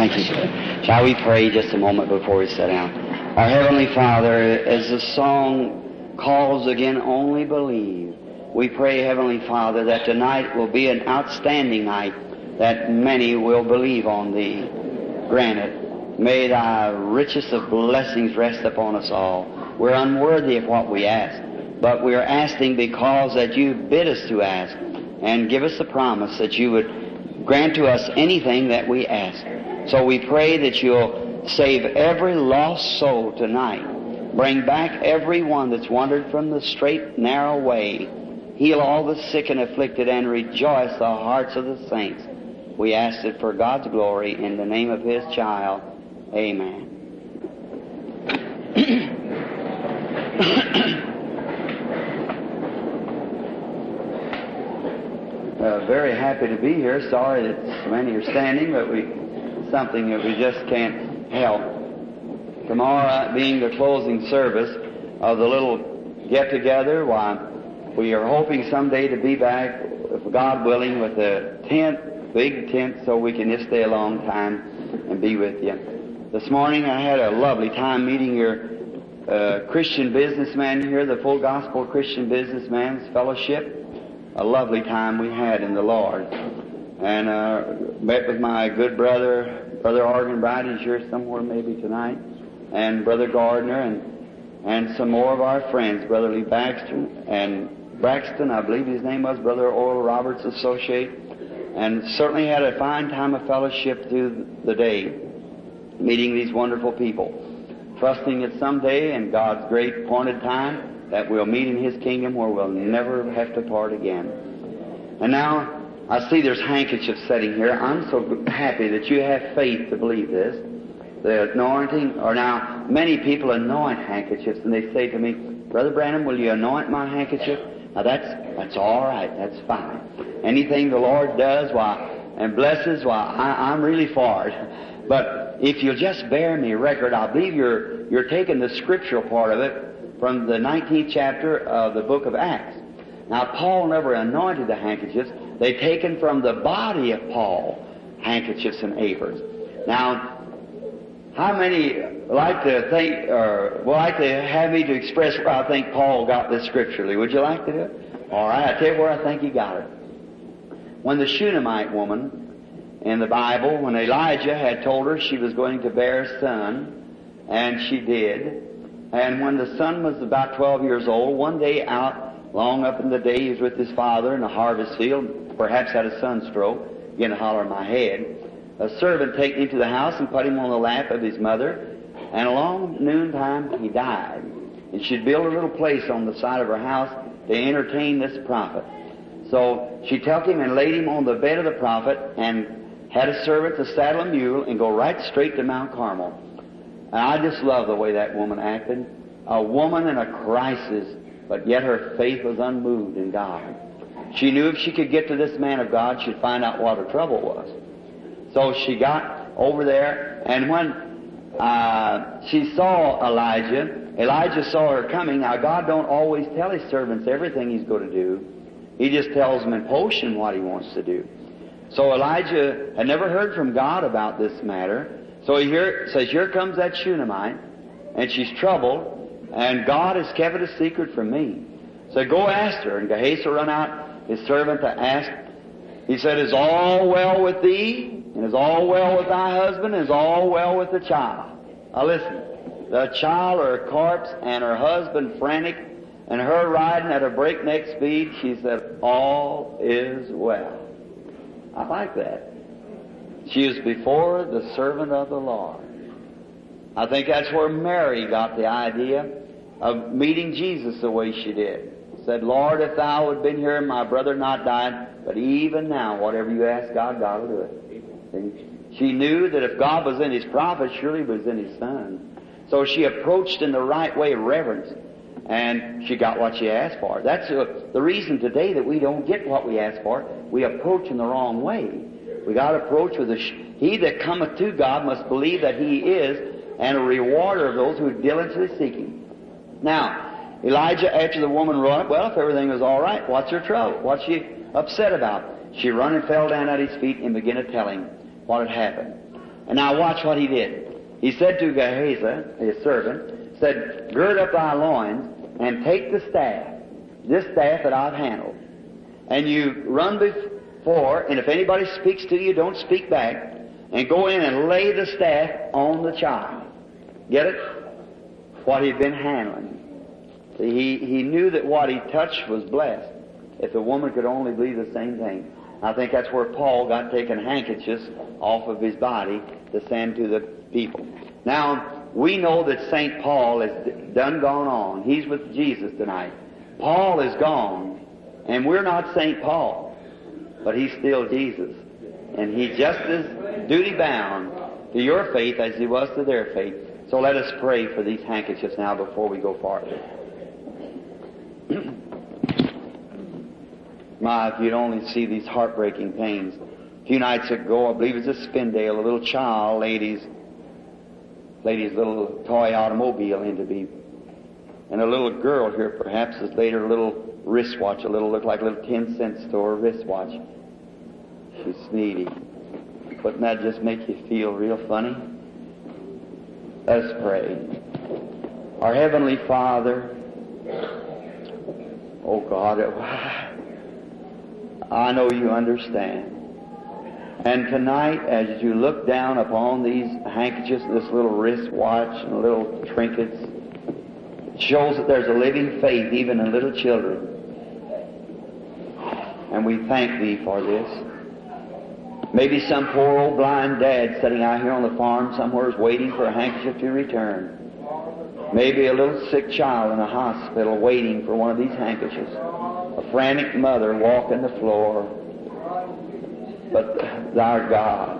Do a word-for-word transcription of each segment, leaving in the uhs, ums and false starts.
Thank you, sir. Shall we pray just a moment before we sit down? Our Heavenly Father, as the song calls again, only believe, we pray, Heavenly Father, that tonight will be an outstanding night, that many will believe on Thee. Grant it. May Thy richest of blessings rest upon us all. We're unworthy of what we ask, but we're asking because that You bid us to ask, and give us the promise that You would grant to us anything that we ask. So we pray that You'll save every lost soul tonight. Bring back everyone that's wandered from the straight, narrow way. Heal all the sick and afflicted, and rejoice the hearts of the saints. We ask it for God's glory in the name of His child. Amen. uh, very happy to be here. Sorry that so many are standing, but we something that we just can't help. Tomorrow being the closing service of the little get-together, why, we are hoping someday to be back, if God willing, with a tent, big tent, so we can just stay a long time and be with you. This morning I had a lovely time meeting your uh, Christian businessman here, the Full Gospel Christian Businessman's Fellowship. A lovely time we had in the Lord. And uh, met with my good brother, Brother Arganbright, is here somewhere maybe tonight, and Brother Gardner, and and some more of our friends, Brother Lee Baxter, and Braxton, I believe his name was, Brother Oral Roberts' associate, and certainly had a fine time of fellowship through the day, meeting these wonderful people, trusting that someday in God's great appointed time that we'll meet in His kingdom where we'll never have to part again. And now, I see there's handkerchiefs sitting here. I'm so happy that you have faith to believe this. The anointing, or now, many people anoint handkerchiefs, and they say to me, Brother Branham, will you anoint my handkerchief? Now that's, that's all right, that's fine. Anything the Lord does, why, and blesses, why, I, I'm really for it. But if you'll just bear me record, I believe you're, you're taking the scriptural part of it from the nineteenth chapter of the book of Acts. Now, Paul never anointed the handkerchiefs. They're taken from the body of Paul, handkerchiefs and aprons. Now, how many like to think, or would like to have me to express where I think Paul got this scripturally? Would you like to do it? All right, I'll tell you where I think he got it. When the Shunammite woman in the Bible, when Elijah had told her she was going to bear a son, and she did, and when the son was about twelve years old, one day out, long up in the day, he was with his father in the harvest field, perhaps had a sunstroke, began to holler in my head. A servant took him to the house and put him on the lap of his mother, and along noontime he died. And she'd built a little place on the side of her house to entertain this prophet. So she took him and laid him on the bed of the prophet and had a servant to saddle a mule and go right straight to Mount Carmel. And I just love the way that woman acted. A woman in a crisis, but yet her faith was unmoved in God. She knew if she could get to this man of God, she'd find out what her trouble was. So she got over there, and when uh, she saw Elijah, Elijah saw her coming. Now, God don't always tell His servants everything He's going to do. He just tells them in potion what He wants to do. So Elijah had never heard from God about this matter. So he hear, says, here comes that Shunammite, and she's troubled, and God has kept it a secret from me. So go ask her. And Gehazi run out, his servant, to ask. He said, is all well with thee? And is all well with thy husband? And is all well with the child? Now listen, the child are a corpse, and her husband frantic, and her riding at a breakneck speed. She said, all is well. I like that. She is before the servant of the Lord. I think that's where Mary got the idea of meeting Jesus the way she did. Said, Lord, if thou had been here, my brother not died, but even now, whatever you ask God, God will do it. See? She knew that if God was in His prophet, surely He was in His Son. So she approached in the right way, reverence, and she got what she asked for. That's uh, the reason today that we don't get what we ask for. We approach in the wrong way. We got to approach with a, sh- He that cometh to God must believe that He is, and a rewarder of those who diligently seek Him. Now, Elijah, after the woman run up, well, if everything was all right, what's her trouble? What's she upset about? She run and fell down at his feet and began to tell him what had happened. And now watch what he did. He said to Gehazi, his servant, said, gird up thy loins and take the staff, this staff that I've handled. And you run before, and if anybody speaks to you, don't speak back, and go in and lay the staff on the child. Get it? What he'd been handling. See, he, he knew that what he touched was blessed. If the woman could only believe the same thing. I think that's where Paul got taken handkerchiefs off of his body to send to the people. Now, we know that Saint Paul is done gone on. He's with Jesus tonight. Paul is gone, and we're not Saint Paul, but he's still Jesus. And he's just as duty-bound to your faith as he was to their faith. So let us pray for these handkerchiefs now before we go farther. My, if you'd only see these heartbreaking pains. A few nights ago, I believe it was a Spindale, a little child laid his, laid his little toy automobile into me. And a little girl here perhaps has laid her little wristwatch, a little, looked like a little ten cent store wristwatch. She's needy. Wouldn't that just make you feel real funny? Let us pray. Our Heavenly Father, oh God, I know you understand. And tonight, as you look down upon these handkerchiefs, this little wristwatch and little trinkets, it shows that there's a living faith even in little children. And we thank Thee for this. Maybe some poor old blind dad sitting out here on the farm somewhere is waiting for a handkerchief to return. Maybe a little sick child in a hospital waiting for one of these handkerchiefs. A frantic mother walking the floor. But our God,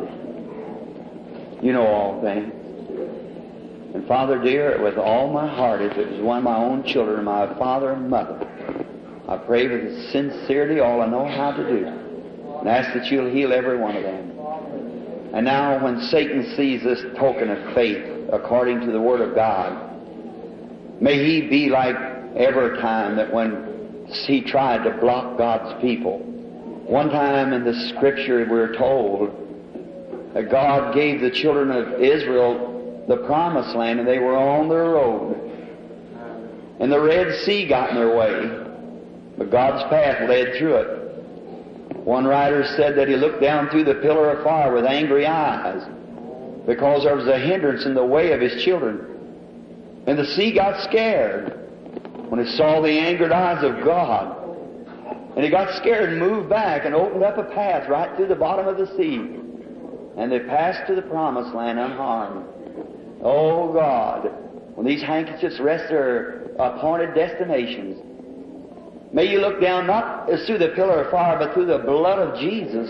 you know all things. And Father dear, with all my heart, if it was one of my own children, my father and mother, I pray with sincerity all I know how to do, and ask that you'll heal every one of them. And now when Satan sees this token of faith according to the Word of God, may he be like every time that when he tried to block God's people. One time in the Scripture we're told that God gave the children of Israel the promised land and they were on their road. And the Red Sea got in their way, but God's path led through it. One writer said that he looked down through the pillar of fire with angry eyes because there was a hindrance in the way of his children. And the sea got scared when it saw the angered eyes of God. And he got scared and moved back and opened up a path right through the bottom of the sea. And they passed to the promised land unharmed. Oh God, when these handkerchiefs rest their appointed destinations, may you look down not as through the pillar of fire, but through the blood of Jesus.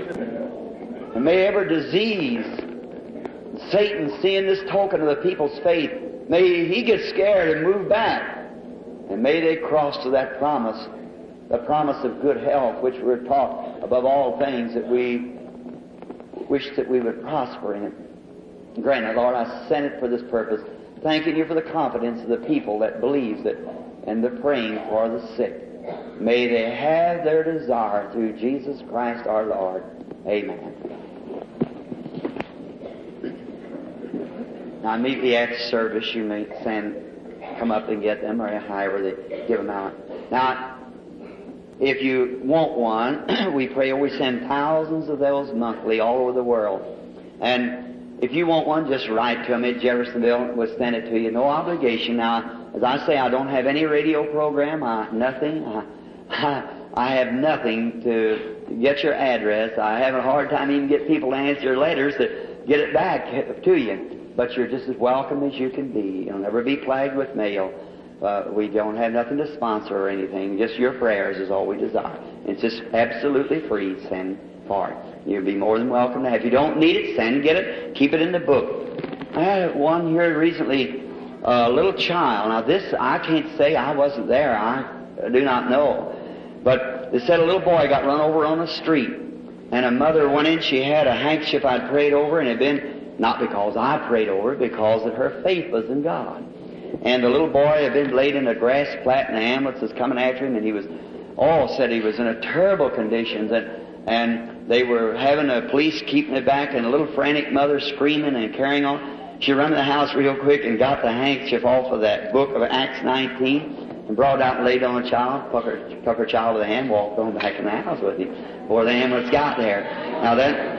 And may every disease, Satan seeing this token of the people's faith, may he get scared and move back. And may they cross to that promise, the promise of good health, which we're taught above all things that we wish that we would prosper in it. Grant it, Lord, I sent it for this purpose, thanking you for the confidence of the people that believes it and they're praying for the sick. May they have their desire through Jesus Christ our Lord. Amen. Now, immediately after service, you may send, come up and get them, or however they give them out. Now, if you want one, we pray we send thousands of those monthly all over the world. And if you want one, just write to them at Jeffersonville. We'll send it to you. No obligation. Now, as I say, I don't have any radio program. I nothing. I, I, I have nothing to get your address. I have a hard time even get people to answer your letters to get it back to you. But you're just as welcome as you can be. You'll never be plagued with mail. Uh, we don't have nothing to sponsor or anything. Just your prayers is all we desire. It's just absolutely free. Send for it. You'll be more than welcome to have. If you don't need it, send, get it, keep it in the book. I had one here recently, a little child. Now this, I can't say I wasn't there. I do not know. But they said a little boy got run over on the street. And a mother went in, she had a handkerchief I'd prayed over, and it had been, not because I prayed over it, because that her faith was in God. And the little boy had been laid in a grass plat, and the ambulance was coming after him, and he was, all said he was in a terrible condition. And, and they were having a police keeping it back, and a little frantic mother screaming and carrying on. She run to the house real quick and got the handkerchief off of that book of Acts nineteen and brought it out and laid it on the child, took her, took her child to the hand, walked on back in the house with him before the ambulance got there. Now that,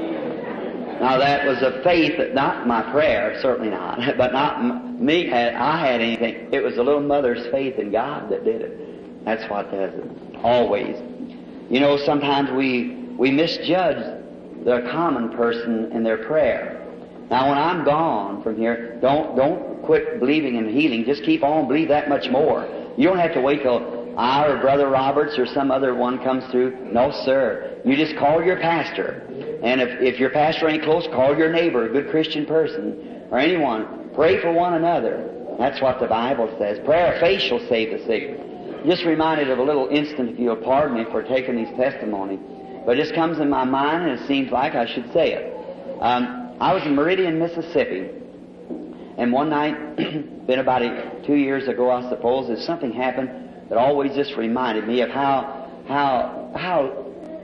now that was a faith that, not my prayer, certainly not, but not m- me, I had anything. It was a little mother's faith in God that did it. That's what does it. Always. You know, sometimes we, we misjudge the common person in their prayer. Now, when I'm gone from here, don't don't quit believing in healing. Just keep on, believe that much more. You don't have to wait till I or Brother Roberts or some other one comes through. No, sir. You just call your pastor. And if, if your pastor ain't close, call your neighbor, a good Christian person, or anyone. Pray for one another. That's what the Bible says. Prayer of faith shall save the sick. Just reminded of a little instant, if you'll pardon me for taking these testimonies. But it just comes in my mind, and it seems like I should say it. Um, I was in Meridian, Mississippi, and one night, been about a, two years ago, I suppose, there's something happened that always just reminded me of how how how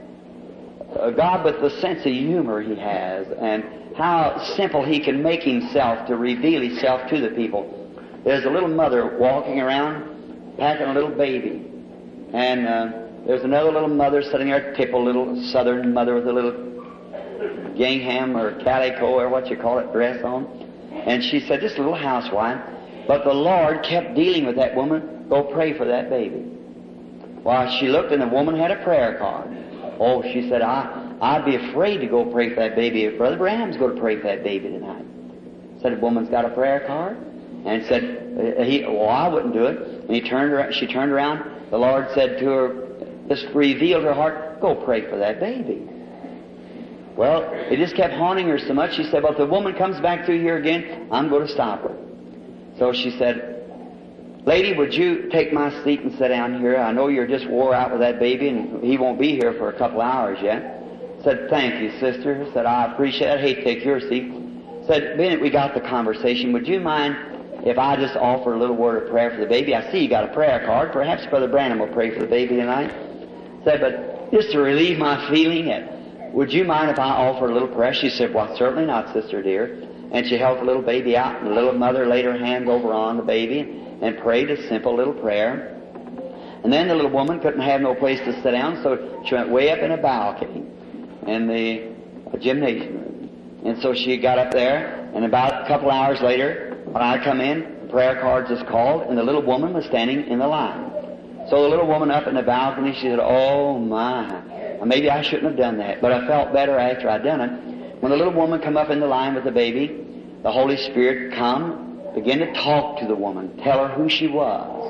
uh, God, with the sense of humor He has, and how simple He can make Himself to reveal Himself to the people. There's a little mother walking around, packing a little baby, and uh, there's another little mother sitting there, a typical little southern mother with a little gingham or calico or what you call it dress on. And she said, this little housewife, but the Lord kept dealing with that woman, go pray for that baby. Well, she looked and the woman had a prayer card. Oh, she said, I, I'd be afraid to go pray for that baby if Brother Branham's going to pray for that baby tonight. Said, the woman's got a prayer card? And said, uh, he, well, I wouldn't do it. And he turned around, she turned around, the Lord said to her, just revealed her heart, go pray for that baby. Well, it just kept haunting her so much, she said, well, if the woman comes back through here again, I'm going to stop her. So she said, lady, would you take my seat and sit down here? I know you're just wore out with that baby, and he won't be here for a couple of hours yet. Said, thank you, sister. Said, I appreciate it. I hate to take your seat. Said, being that we got the conversation, would you mind if I just offer a little word of prayer for the baby? I see you got a prayer card. Perhaps Brother Branham will pray for the baby tonight. Said, but just to relieve my feeling, would you mind if I offer a little prayer? She said, well, certainly not, sister dear. And she held the little baby out, and the little mother laid her hands over on the baby and prayed a simple little prayer. And then the little woman couldn't have no place to sit down, so she went way up in a balcony in the gymnasium room. And so she got up there, and about a couple hours later, when I come in, the prayer cards is called, and the little woman was standing in the line. So the little woman up in the balcony, she said, oh my, maybe I shouldn't have done that, but I felt better after I'd done it. When the little woman come up in the line with the baby, the Holy Spirit come, begin to talk to the woman, tell her who she was,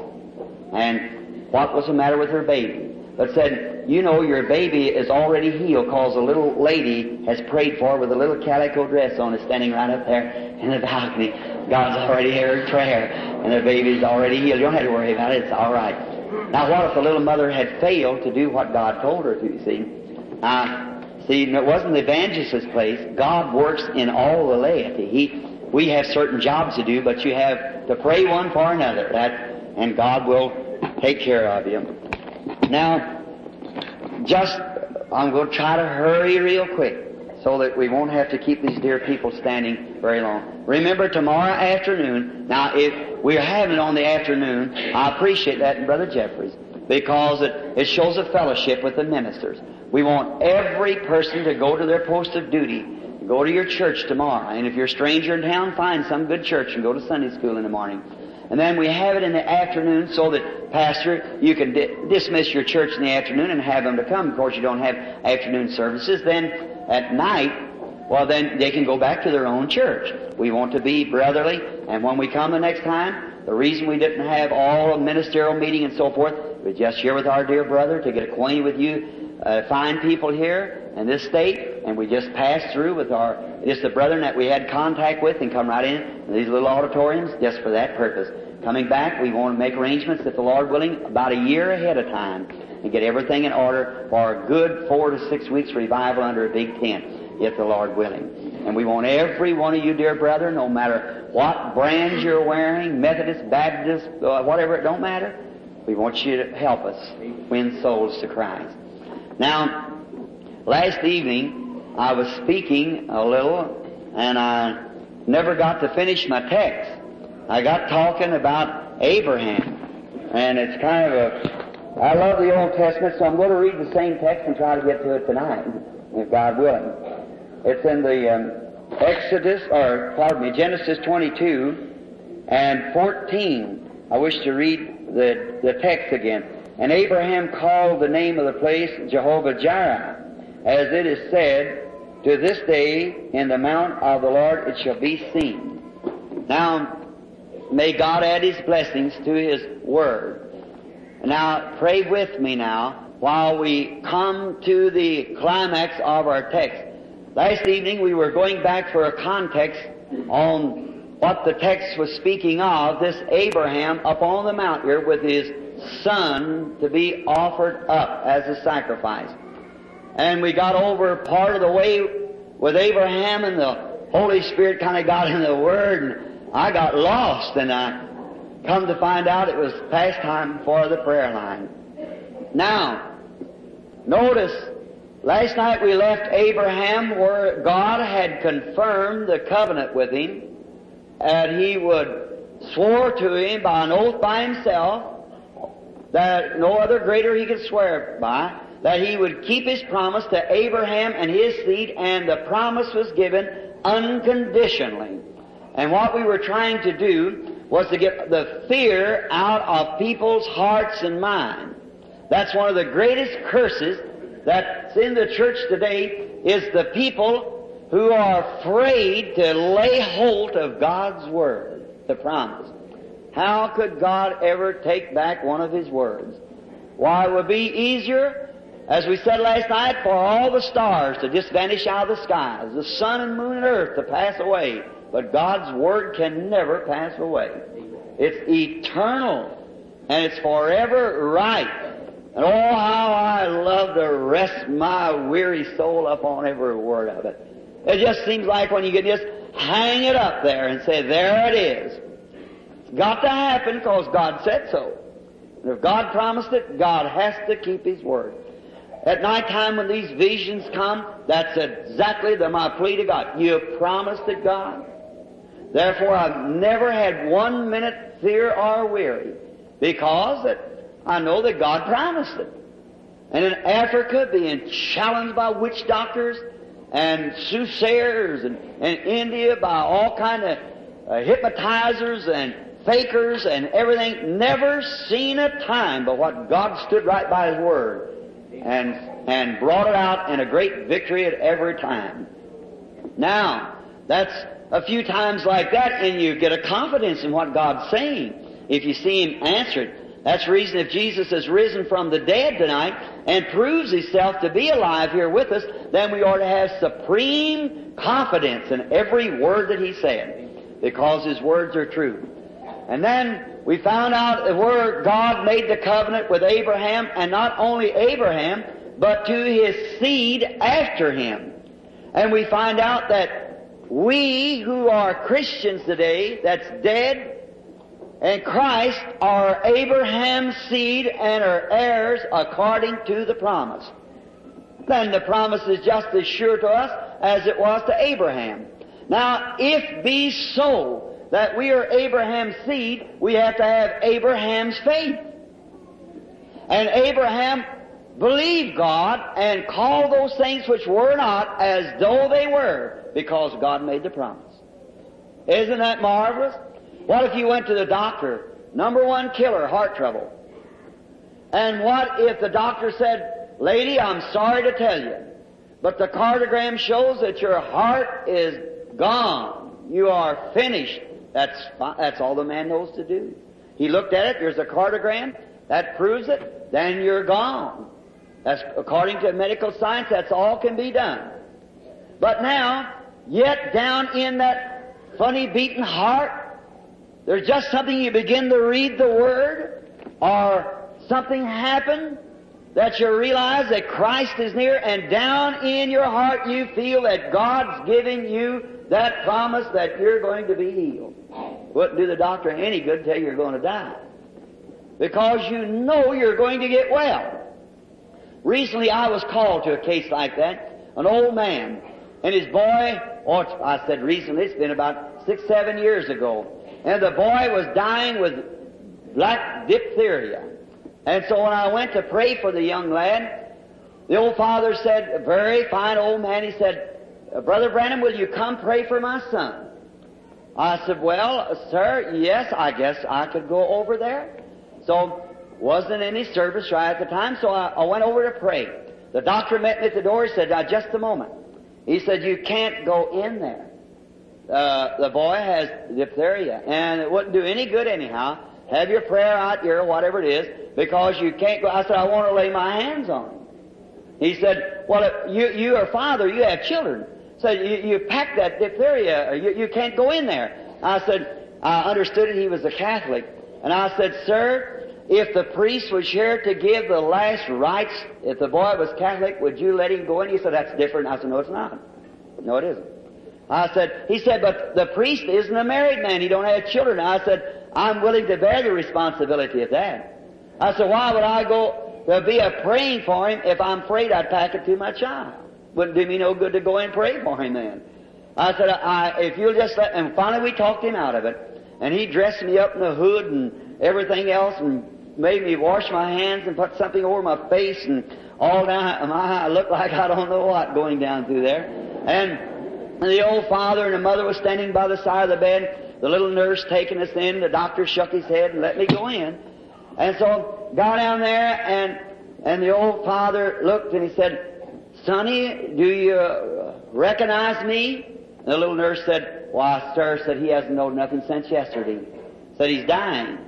and what was the matter with her baby. But said, you know, your baby is already healed because a little lady has prayed for her with a little calico dress on, is standing right up there in the balcony. God's already heard prayer, and the baby's already healed. You don't have to worry about it. It's all right. Now, what if the little mother had failed to do what God told her to, you see? Uh, see, it wasn't the evangelist's place. God works in all the laity. He, we have certain jobs to do, but you have to pray one for another, that, and God will take care of you. Now, just, I'm going to try to hurry real quick so that we won't have to keep these dear people standing very long. Remember, tomorrow afternoon, now if we're having it on the afternoon, I appreciate that in Brother Jeffries, because it, it shows a fellowship with the ministers. We want every person to go to their post of duty. Go to your church tomorrow, and if you're a stranger in town, find some good church and go to Sunday school in the morning. And then we have it in the afternoon so that, Pastor, you can di- dismiss your church in the afternoon and have them to come. Of course, you don't have afternoon services. Then at night, well, then they can go back to their own church. We want to be brotherly, and when we come the next time, the reason we didn't have all a ministerial meeting and so forth, we're just here with our dear brother to get acquainted with you, uh, fine people here in this state, and we just passed through with our, just the brethren that we had contact with and come right in these little auditoriums just for that purpose. Coming back, we want to make arrangements, if the Lord willing, about a year ahead of time and get everything in order for a good four to six weeks revival under a big tent, if the Lord willing. And we want every one of you, dear brother, no matter what brand you're wearing, Methodist, Baptist, uh, whatever, it don't matter, we want you to help us win souls to Christ. Now, last evening I was speaking a little, and I never got to finish my text. I got talking about Abraham, and it's kind of a, I love the Old Testament, so I'm going to read the same text and try to get to it tonight, if God willing. It's in the um, Exodus, or pardon me, Genesis twenty-two and fourteen. I wish to read the, the text again. And Abraham called the name of the place Jehovah-Jireh, as it is said, to this day in the mount of the Lord it shall be seen. Now, may God add His blessings to His Word. Now, pray with me now while we come to the climax of our text. Last evening we were going back for a context on what the text was speaking of, this Abraham up on the mount here with his son to be offered up as a sacrifice. And we got over part of the way with Abraham, and the Holy Spirit kind of got in the Word, and I got lost, and I come to find out it was past time for the prayer line. Now, notice, last night we left Abraham where God had confirmed the covenant with him, and He would swore to him by an oath by Himself, that no other greater He could swear by, that He would keep His promise to Abraham and his seed, and the promise was given unconditionally. And what we were trying to do was to get the fear out of people's hearts and minds. That's one of the greatest curses that's in the church today, is the people who are afraid to lay hold of God's Word, the promise. How could God ever take back one of His words? Why, it would be easier, as we said last night, for all the stars to just vanish out of the skies, the sun and moon and earth to pass away. But God's Word can never pass away. It's eternal, and it's forever right. And oh, how I love to rest my weary soul upon every word of it. It just seems like when you can just hang it up there and say, there it is. It's got to happen because God said so. And if God promised it, God has to keep His Word. At night time when these visions come, that's exactly the, my plea to God. You promised it, God. Therefore, I've never had one minute fear or weary, because that I know that God promised it. And in Africa, being challenged by witch doctors and soothsayers, and in India by all kind of uh, hypnotizers and fakers and everything, never seen a time but what God stood right by His Word and and brought it out in a great victory at every time. Now, that's a few times like that, and you get a confidence in what God's saying if you see Him answered. That's the reason if Jesus has risen from the dead tonight and proves Himself to be alive here with us, then we ought to have supreme confidence in every word that He said, because His words are true. And then we found out where God made the covenant with Abraham, and not only Abraham, but to his seed after him. And we find out that we who are Christians today, that's dead, and Christ are Abraham's seed and are heirs according to the promise. Then the promise is just as sure to us as it was to Abraham. Now, if be so that we are Abraham's seed, we have to have Abraham's faith. And Abraham believed God and called those things which were not as though they were, because God made the promise. Isn't that marvelous? What if you went to the doctor, number one killer, heart trouble? And what if the doctor said, lady, I'm sorry to tell you, but the cardiogram shows that your heart is gone. You are finished. That's that's all the man knows to do. He looked at it, there's a cardiogram, that proves it, then you're gone. That's according to medical science, that's all can be done. But now, yet down in that funny beating heart, there's just something, you begin to read the Word, or something happened that you realize that Christ is near, and down in your heart you feel that God's giving you that promise that you're going to be healed. Wouldn't do the doctor any good to tell you you're going to die, because you know you're going to get well. Recently I was called to a case like that. An old man and his boy, or I said recently, it's been about six, seven years ago. And the boy was dying with black diphtheria. And so when I went to pray for the young lad, the old father said, a very fine old man, he said, Brother Branham, will you come pray for my son? I said, well, sir, yes, I guess I could go over there. So, wasn't any service right at the time, so I, I went over to pray. The doctor met me at the door. He said, now, just a moment. He said, you can't go in there. Uh, the boy has diphtheria, and it wouldn't do any good anyhow. Have your prayer out here, whatever it is, because you can't go. I said, I want to lay my hands on him. He said, well, if you, you are father, you have children. So you, you pack that diphtheria, you, you can't go in there. I said, I understood it, he was a Catholic. And I said, sir, if the priest was here to give the last rites, if the boy was Catholic, would you let him go in? He said, that's different. I said, no, it's not. No, it isn't. I said, he said, but the priest isn't a married man. He don't have children. I said, I'm willing to bear the responsibility of that. I said, why would I go to be a praying for him if I'm afraid I'd pack it to my child? Wouldn't do me no good to go and pray for him then. I said, I, if you'll just let, and finally we talked him out of it. And he dressed me up in the hood and everything else and made me wash my hands and put something over my face and all down my, I looked like I don't know what going down through there. And the old father and the mother was standing by the side of the bed, the little nurse taking us in, the doctor shook his head and let me go in. And so, got down there and, and the old father looked and he said, Sonny, do you recognize me? And the little nurse said, why, sir, said he hasn't known nothing since yesterday. Said he's dying.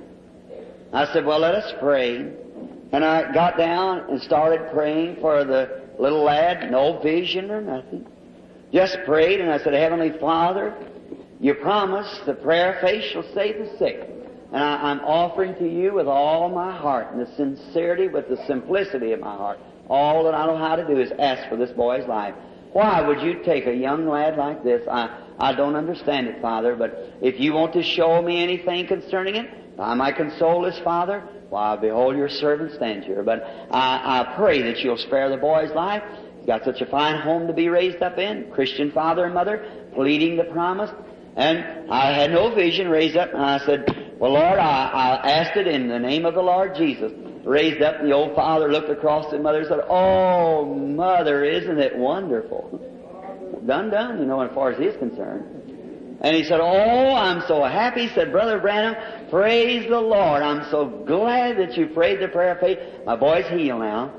I said, well, let us pray. And I got down and started praying for the little lad, no vision or nothing. Just prayed, and I said, Heavenly Father, you promised the prayer of faith shall save the sick. And I, I'm offering to you with all my heart, and the sincerity, with the simplicity of my heart, all that I know how to do is ask for this boy's life. Why would you take a young lad like this? I, I don't understand it, Father, but if you want to show me anything concerning it, I might console this father. Why, behold, your servant stands here. But I, I pray that you'll spare the boy's life. He's got such a fine home to be raised up in, Christian father and mother, pleading the promise. And I had no vision, raised up, and I said, well, Lord, I, I asked it in the name of the Lord Jesus. Raised up, and the old father looked across at the mother and said, oh, Mother, isn't it wonderful? Done, done, you know, as far as he's concerned. And he said, oh, I'm so happy. He said, Brother Branham, praise the Lord. I'm so glad that you prayed the prayer of faith. My boy's healed now.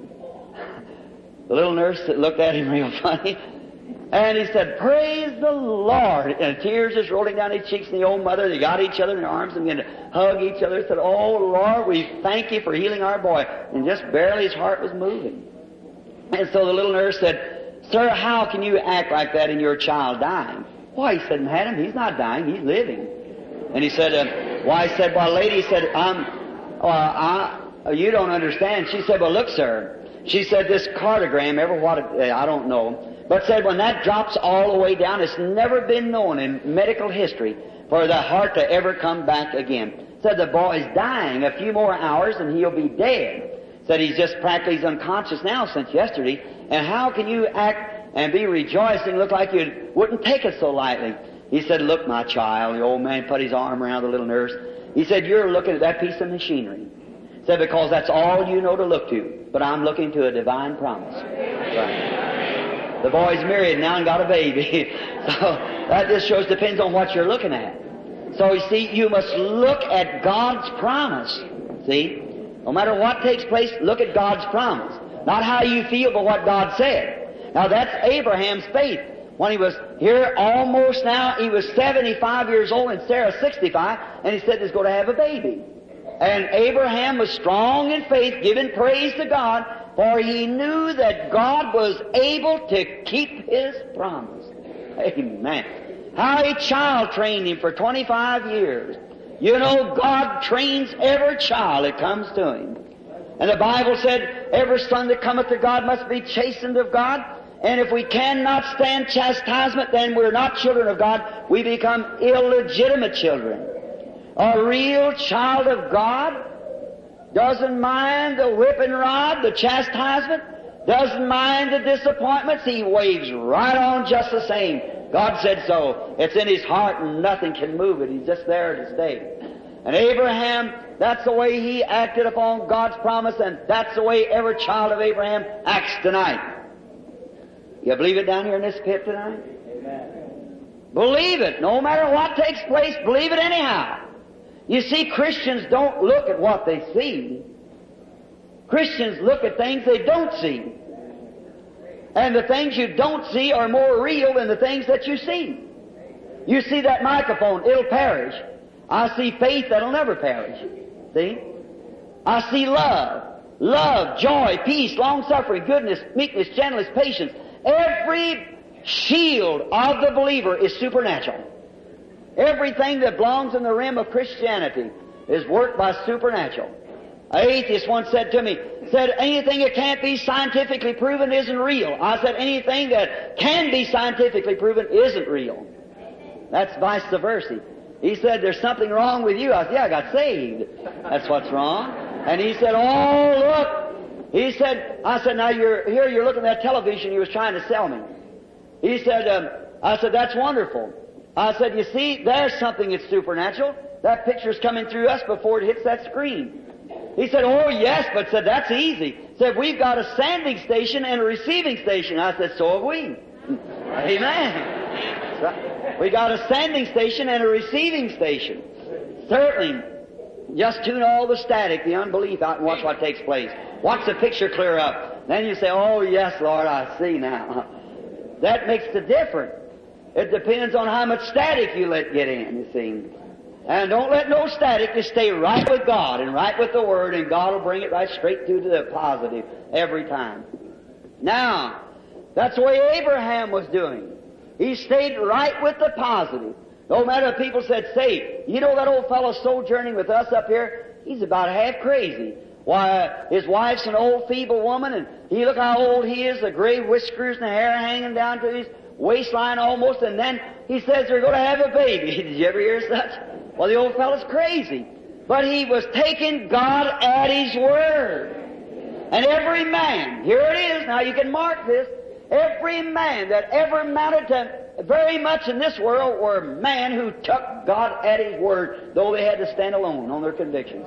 The little nurse looked at him real funny. And he said, praise the Lord. And tears just rolling down his cheeks, and the old mother, they got each other in their arms and began to hug each other and said, oh, Lord, we thank you for healing our boy. And just barely his heart was moving. And so the little nurse said, sir, how can you act like that in your child dying? Why, he said, Madam, he's not dying, he's living. And he said, uh, why, he said, well, lady, he said, um, uh, I, you don't understand. She said, well, look, sir. She said, this cardiogram, ever what, it, I don't know. But said when that drops all the way down, it's never been known in medical history for the heart to ever come back again. Said the boy's dying a few more hours and he'll be dead. Said he's just practically he's unconscious now since yesterday. And how can you act and be rejoicing, look like you wouldn't take it so lightly? He said, look, my child. The old man put his arm around the little nurse. He said, you're looking at that piece of machinery. Said, because that's all you know to look to. But I'm looking to a divine promise. Right. The boy's married now and got a baby. So that just shows depends on what you're looking at. So you see, you must look at God's promise. See? No matter what takes place, look at God's promise. Not how you feel, but what God said. Now that's Abraham's faith. When he was here almost now, he was seventy-five years old and Sarah sixty-five, and he said he's going to have a baby. And Abraham was strong in faith, giving praise to God, for he knew that God was able to keep His promise. Amen. How He child trained him for twenty-five years. You know, God trains every child that comes to Him. And the Bible said, every son that cometh to God must be chastened of God. And if we cannot stand chastisement, then we're not children of God. We become illegitimate children. A real child of God doesn't mind the whipping rod, the chastisement, doesn't mind the disappointments. He waves right on just the same. God said so. It's in his heart and nothing can move it. He's just there to stay. And Abraham, that's the way he acted upon God's promise, and that's the way every child of Abraham acts tonight. You believe it down here in this pit tonight? Amen. Believe it. No matter what takes place, believe it anyhow. You see, Christians don't look at what they see. Christians look at things they don't see. And the things you don't see are more real than the things that you see. You see that microphone, it'll perish. I see faith that'll never perish. See? I see love. Love, joy, peace, long-suffering, goodness, meekness, gentleness, patience. Every shield of the believer is supernatural. Everything that belongs in the realm of Christianity is worked by supernatural. An atheist once said to me, said, anything that can't be scientifically proven isn't real. I said, anything that can be scientifically proven isn't real. That's vice versa. He said, there's something wrong with you. I said, yeah, I got saved. That's what's wrong. And he said, oh, look. He said, I said, now you're here, you're looking at that television you was trying to sell me. He said, um, I said, that's wonderful. I said, you see, there's something that's supernatural. That picture's coming through us before it hits that screen. He said, oh, yes, but said, that's easy. He said, we've got a sending station and a receiving station. I said, so have we. Amen. So, we got a sending station and a receiving station. Certainly. Just tune all the static, the unbelief out and watch what takes place. Watch the picture clear up. Then you say, oh, yes, Lord, I see now. That makes the difference. It depends on how much static you let get in, you see. And don't let no static, just stay right with God and right with the Word, and God will bring it right straight through to the positive every time. Now, that's the way Abraham was doing. He stayed right with the positive. No matter if people said, say, you know that old fellow sojourning with us up here? He's about half crazy. Why, his wife's an old feeble woman, and he look how old he is, the gray whiskers and the hair hanging down to his waistline almost, and then he says they're going to have a baby. Did you ever hear such? Well, the old fellow's crazy. But he was taking God at His word. And every man, here it is, now you can mark this, every man that ever amounted to very much in this world were men who took God at His word, though they had to stand alone on their convictions.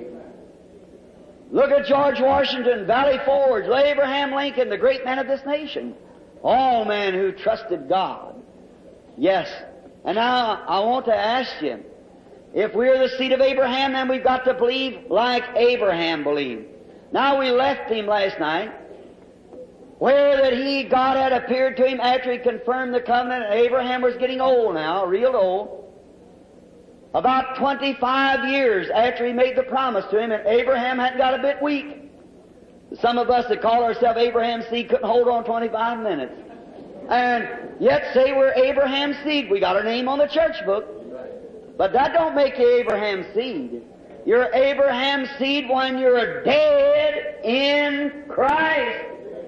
Look at George Washington, Valley Forge, Abraham Lincoln, the great men of this nation. All men who trusted God. Yes. And now I want to ask you, if we're the seed of Abraham, then we've got to believe like Abraham believed. Now we left him last night, where that he, God had appeared to him after he confirmed the covenant, and Abraham was getting old now, real old. About twenty-five years after he made the promise to him, and Abraham hadn't got a bit weak. Some of us that call ourselves Abraham's seed couldn't hold on twenty-five minutes. And yet say we're Abraham's seed. We got our name on the church book. But that don't make you Abraham's seed. You're Abraham's seed when you're dead in Christ.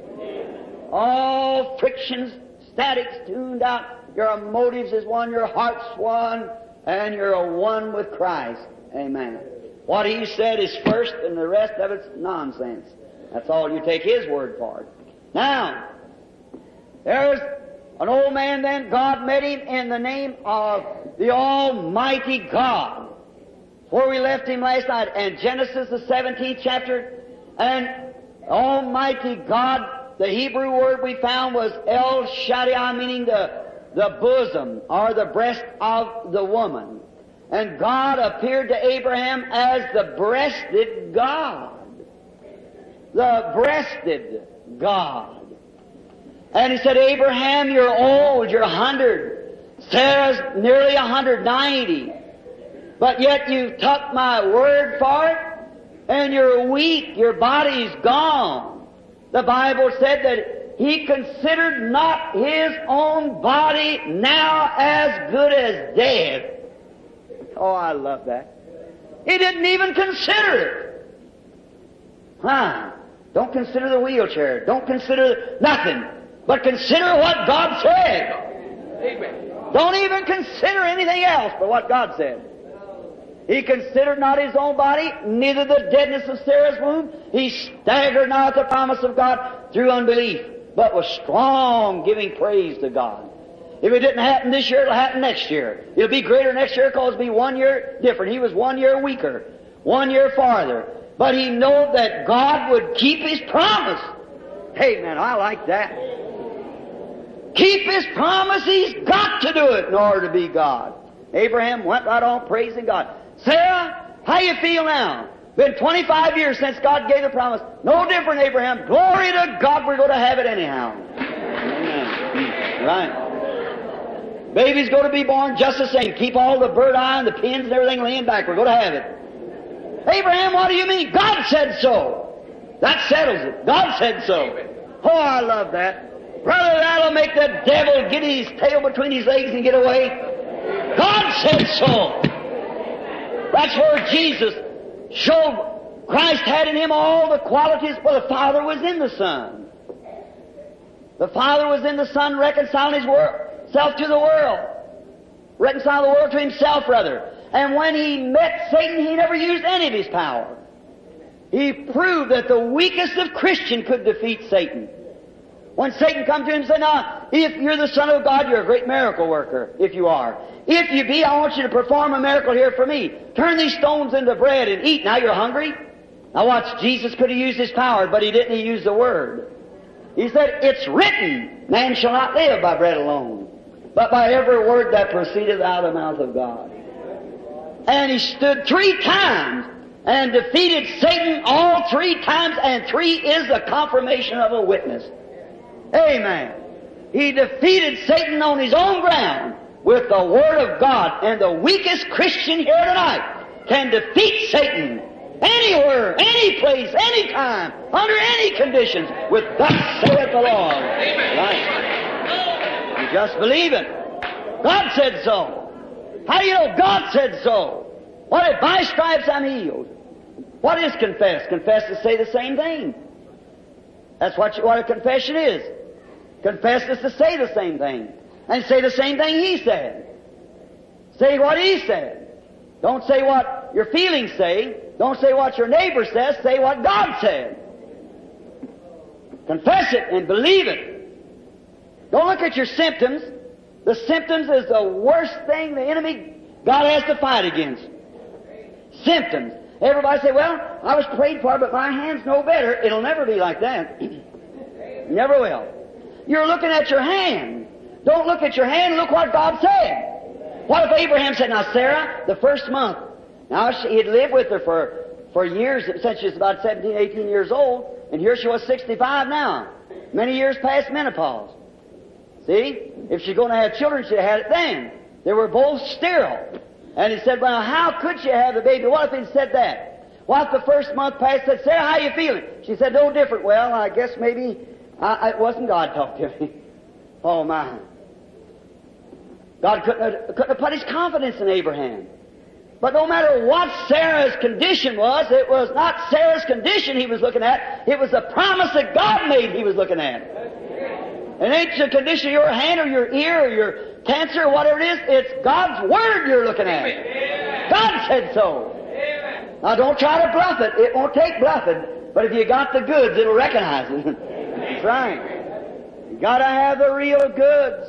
All frictions, statics tuned out. Your motives is one, your heart's one, and you're one with Christ. Amen. What He said is first, and the rest of it's nonsense. That's all you take His word for it. Now, there's an old man then, God met him in the name of the Almighty God. Where we left him last night, and Genesis the seventeenth chapter, and Almighty God, the Hebrew word we found was El Shaddai, meaning the, the bosom or the breast of the woman. And God appeared to Abraham as the breasted God. The breasted God. And He said, Abraham, you're old, you're a hundred. Sarah's nearly a hundred ninety. But yet you took my word for it, and you're weak, your body's gone. The Bible said that he considered not his own body now as good as dead. Oh, I love that. He didn't even consider it. Huh? Don't consider the wheelchair. Don't consider nothing. But consider what God said. Amen. Don't even consider anything else but what God said. He considered not his own body, neither the deadness of Sarah's womb. He staggered not at the promise of God through unbelief, but was strong, giving praise to God. If it didn't happen this year, it'll happen next year. It'll be greater next year because it'll be one year different. He was one year weaker, one year farther. But he knew that God would keep His promise. Hey, man, I like that. Keep His promise. He's got to do it in order to be God. Abraham went right on praising God. Sarah, how you feel now? Been twenty-five years since God gave the promise. No different, Abraham. Glory to God, we're going to have it anyhow. Amen. Right. Baby's going to be born just the same. Keep all the bird eye and the pins and everything laying back. We're going to have it. Abraham, what do you mean? God said so. That settles it. God said so. Oh, I love that. Brother, that'll make the devil get his tail between his legs and get away. God said so. That's where Jesus showed Christ had in Him all the qualities. Well, the Father was in the Son. The Father was in the Son, reconciling His wor- self to the world. Reconcile the world to Himself, rather. And when He met Satan, He never used any of His power. He proved that the weakest of Christians could defeat Satan. When Satan come to him and said, now, if you're the Son of God, you're a great miracle worker, if you are. If you be, I want you to perform a miracle here for me. Turn these stones into bread and eat. Now you're hungry? Now watch, Jesus could have used His power, but He didn't. He used the Word. He said, it's written, man shall not live by bread alone, but by every word that proceedeth out of the mouth of God. And He stood three times and defeated Satan all three times, and three is the confirmation of a witness. Amen. He defeated Satan on his own ground with the Word of God, and the weakest Christian here tonight can defeat Satan anywhere, any place, any time, under any conditions, with thus saith the Lord. Amen. Right. You just believe it. God said so. How do you know God said so? What if by stripes I'm healed? What is confess? Confess is to say the same thing. That's what, you, what a confession is. Confess is to say the same thing. And say the same thing He said. Say what He said. Don't say what your feelings say. Don't say what your neighbor says. Say what God said. Confess it and believe it. Don't look at your symptoms. The symptoms is the worst thing the enemy God has to fight against. Symptoms. Everybody say, well, I was prayed for, but my hand's no better. It'll never be like that. Never will. You're looking at your hand. Don't look at your hand, look what God said. What if Abraham said, now Sarah, the first month, now she had lived with her for, for years, since she was about seventeen, eighteen years old, and here she was sixty-five now. Many years past menopause. See? If she's going to have children, she'd have had it then. They were both sterile. And he said, well, how could she have the baby? What if he'd said that? What if the first month passed, said, Sarah, how you feeling? She said, no different. Well, I guess maybe I, it wasn't God talking to me. Oh, my. God couldn't have, couldn't have put His confidence in Abraham. But no matter what Sarah's condition was, it was not Sarah's condition He was looking at. It was the promise that God made He was looking at. It ain't the condition of your hand or your ear or your cancer or whatever it is. It's God's Word you're looking at. God said so. Now don't try to bluff it. It won't take bluffing. But if you got the goods, it'll recognize it. That's right. You gotta have the real goods.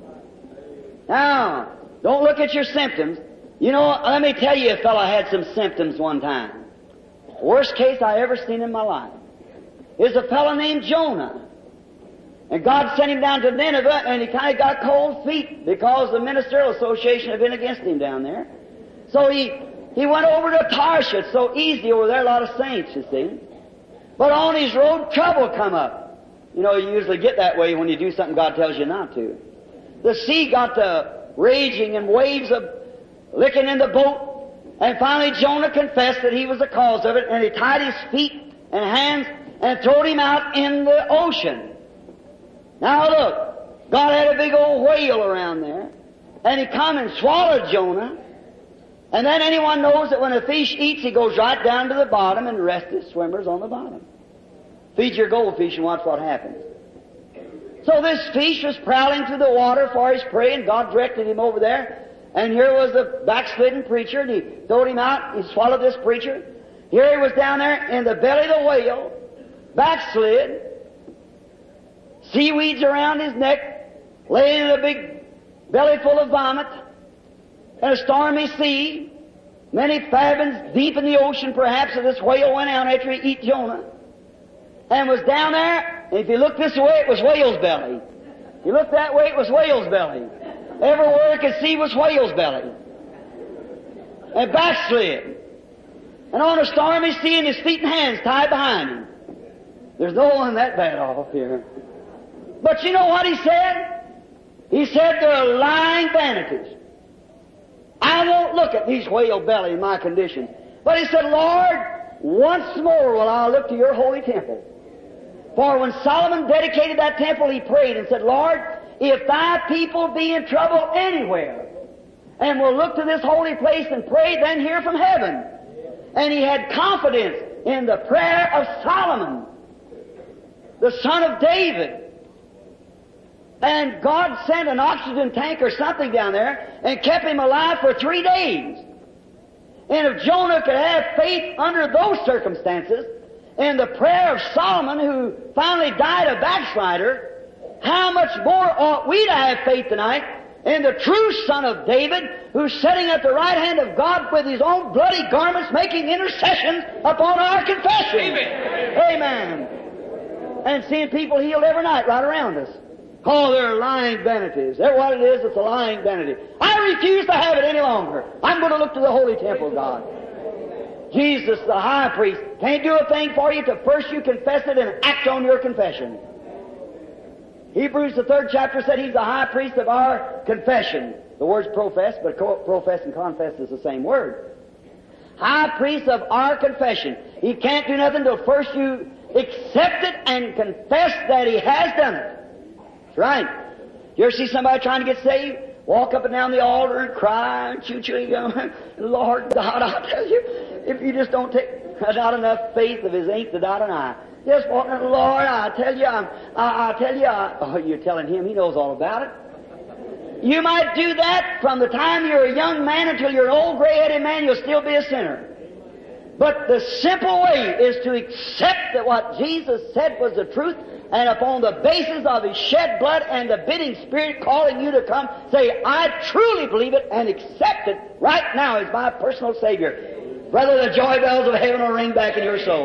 Now, don't look at your symptoms. You know, let me tell you, a fellow had some symptoms one time. Worst case I ever seen in my life. Is a fellow named Jonah. And God sent him down to Nineveh, and he kind of got cold feet because the Ministerial Association had been against him down there. So he, he went over to Tarshish. It's so easy over there, a lot of saints, you see. But on his road, trouble come up. You know, you usually get that way when you do something God tells you not to. The sea got to raging and waves of licking in the boat. And finally Jonah confessed that he was the cause of it, and he tied his feet and hands and threw him out in the ocean. Now look, God had a big old whale around there, and He come and swallowed Jonah. And then anyone knows that when a fish eats, he goes right down to the bottom and rests his swimmers on the bottom. Feed your goldfish and watch what happens. So this fish was prowling through the water for his prey, and God directed him over there. And here was the backslidden preacher, and he throwed him out, he swallowed this preacher. Here he was down there in the belly of the whale, backslid, seaweeds around his neck, laying in a big belly full of vomit, and a stormy sea, many fathoms deep in the ocean perhaps, as this whale went out after he eat Jonah, and was down there, and if you look this way, it was whale's belly. If you look that way, it was whale's belly. Everywhere you could see was whale's belly. And backslid. And on a stormy sea, and his feet and hands tied behind him. There's no one that bad off here. But you know what he said? He said they're lying vanities. I won't look at these whale belly in my condition. But he said, Lord, once more will I look to your holy temple. For when Solomon dedicated that temple, he prayed and said, Lord, if thy people be in trouble anywhere, and will look to this holy place and pray, then hear from heaven. And he had confidence in the prayer of Solomon, the son of David. And God sent an oxygen tank or something down there and kept him alive for three days. And if Jonah could have faith under those circumstances, in the prayer of Solomon, who finally died a backslider, how much more ought we to have faith tonight in the true Son of David, who's sitting at the right hand of God with his own bloody garments making intercessions upon our confession. Amen. Amen. And seeing people healed every night right around us. Oh, they're lying vanities. That's what it is. It's a lying vanity. I refuse to have it any longer. I'm going to look to the holy temple of God. Jesus, the high priest, can't do a thing for you till first you confess it and act on your confession. Hebrews, the third chapter, said he's the high priest of our confession. The word's profess, but profess and confess is the same word. High priest of our confession. He can't do nothing till first you accept it and confess that he has done it. That's right. You ever see somebody trying to get saved? Walk up and down the altar and cry and choo-choo, going, Lord God, I tell you, if you just don't take, there's not enough faith of his ain't to dot an I. Just walking, Lord, I tell you, I'm, I, I tell you, I, oh, you're telling him, he knows all about it. You might do that from the time you're a young man until you're an old gray-headed man, you'll still be a sinner. But the simple way is to accept that what Jesus said was the truth, and upon the basis of his shed blood and the bidding Spirit calling you to come, say, I truly believe it and accept it right now as my personal Savior. Brother, the joy bells of heaven will ring back in your soul.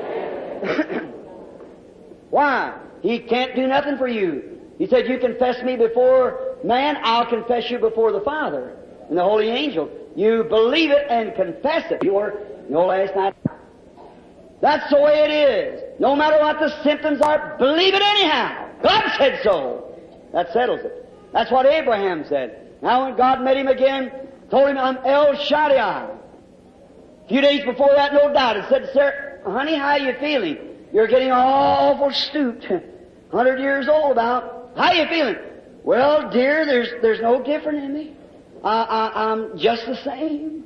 Why? He can't do nothing for you. He said, you confess me before man, I'll confess you before the Father and the holy angel. You believe it and confess it. You were, you know, last night. That's the way it is. No matter what the symptoms are, believe it anyhow. God said so. That settles it. That's what Abraham said. Now when God met him again, told him, I'm El Shaddai. A few days before that, no doubt, it said, sir, honey, how you feeling? You're getting awful stooped. Hundred years old about. How you feeling? Well, dear, there's there's no different in me. I, I, I'm just the same.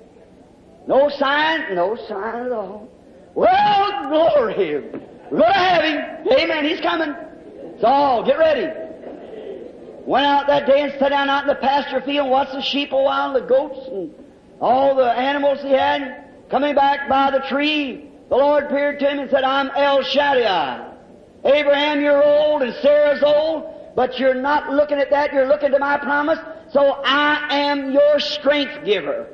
No sign, no sign at all. Well, glory. We're going to have him. Amen. He's coming. It's all. Get ready. Went out that day and sat down out in the pasture field and watched the sheep a while, the goats, and all the animals he had. Coming back by the tree, the Lord appeared to him and said, I'm El Shaddai. Abraham, you're old and Sarah's old, but you're not looking at that. You're looking to my promise. So I am your strength giver.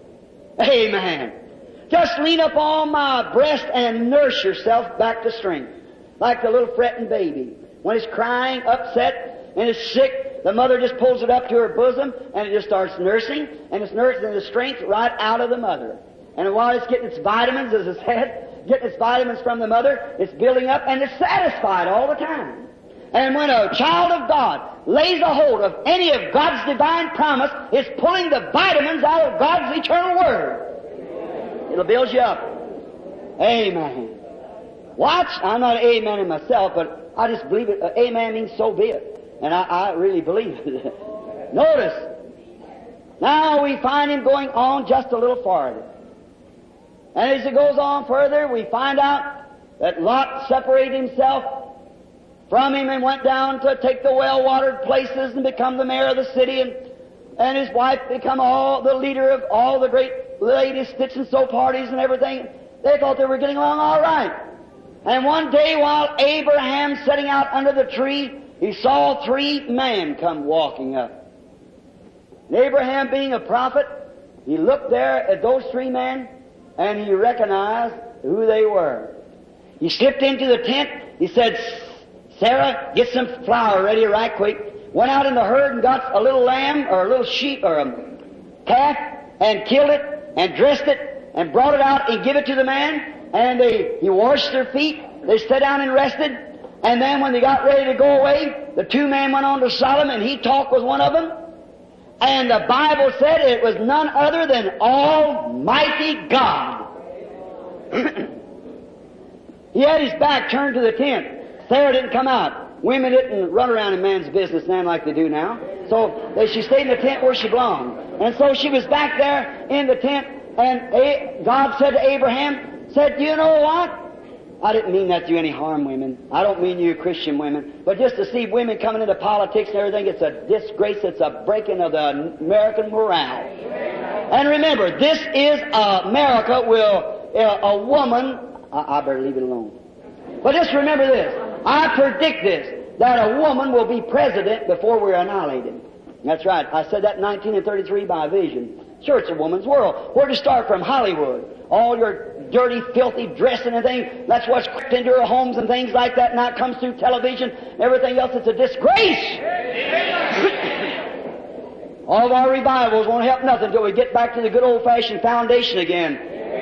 Amen. Just lean up on my breast and nurse yourself back to strength. Like the little fretting baby. When it's crying, upset, and it's sick, the mother just pulls it up to her bosom, and it just starts nursing, and it's nursing the strength right out of the mother. And while it's getting its vitamins, as I said, getting its vitamins from the mother, it's building up, and it's satisfied all the time. And when a child of God lays a hold of any of God's divine promise, it's pulling the vitamins out of God's eternal Word. It'll build you up. Amen. Watch. I'm not an amen in myself, but I just believe it. Uh, amen means so be it. And I, I really believe it. Notice. Now we find him going on just a little farther. And as it goes on further, we find out that Lot separated himself from him and went down to take the well-watered places and become the mayor of the city. And and his wife become all the leader of all the great ladies' stitch and sew parties and everything. They thought they were getting along all right. And one day while Abraham sitting out under the tree, he saw three men come walking up. And Abraham being a prophet, he looked there at those three men and he recognized who they were. He slipped into the tent. He said, Sarah, get some flour ready right quick. Went out in the herd and got a little lamb or a little sheep or a calf and killed it and dressed it and brought it out and give it to the man. And they, he washed their feet. They sat down and rested. And then when they got ready to go away, the two men went on to Sodom and he talked with one of them. And the Bible said it was none other than Almighty God. He had his back turned to the tent. Sarah didn't come out. Women didn't run around in man's business then like they do now. So they, she stayed in the tent where she belonged. And so she was back there in the tent, and A- God said to Abraham, said, you know what? I didn't mean that to you any harm, women. I don't mean you Christian women. But just to see women coming into politics and everything, it's a disgrace. It's a breaking of the American morale. And remember, this is America will, uh, a woman, I, I better leave it alone. But just remember this. I predict this, that a woman will be president before we're annihilated. That's right. I said that in nineteen thirty-three by vision. Sure, it's a woman's world. Where to start from? Hollywood. All your dirty, filthy dressing and things, that's what's crept into our homes and things like that. Now it comes through television, everything else. It's a disgrace. All of our revivals won't help nothing until we get back to the good old-fashioned foundation again.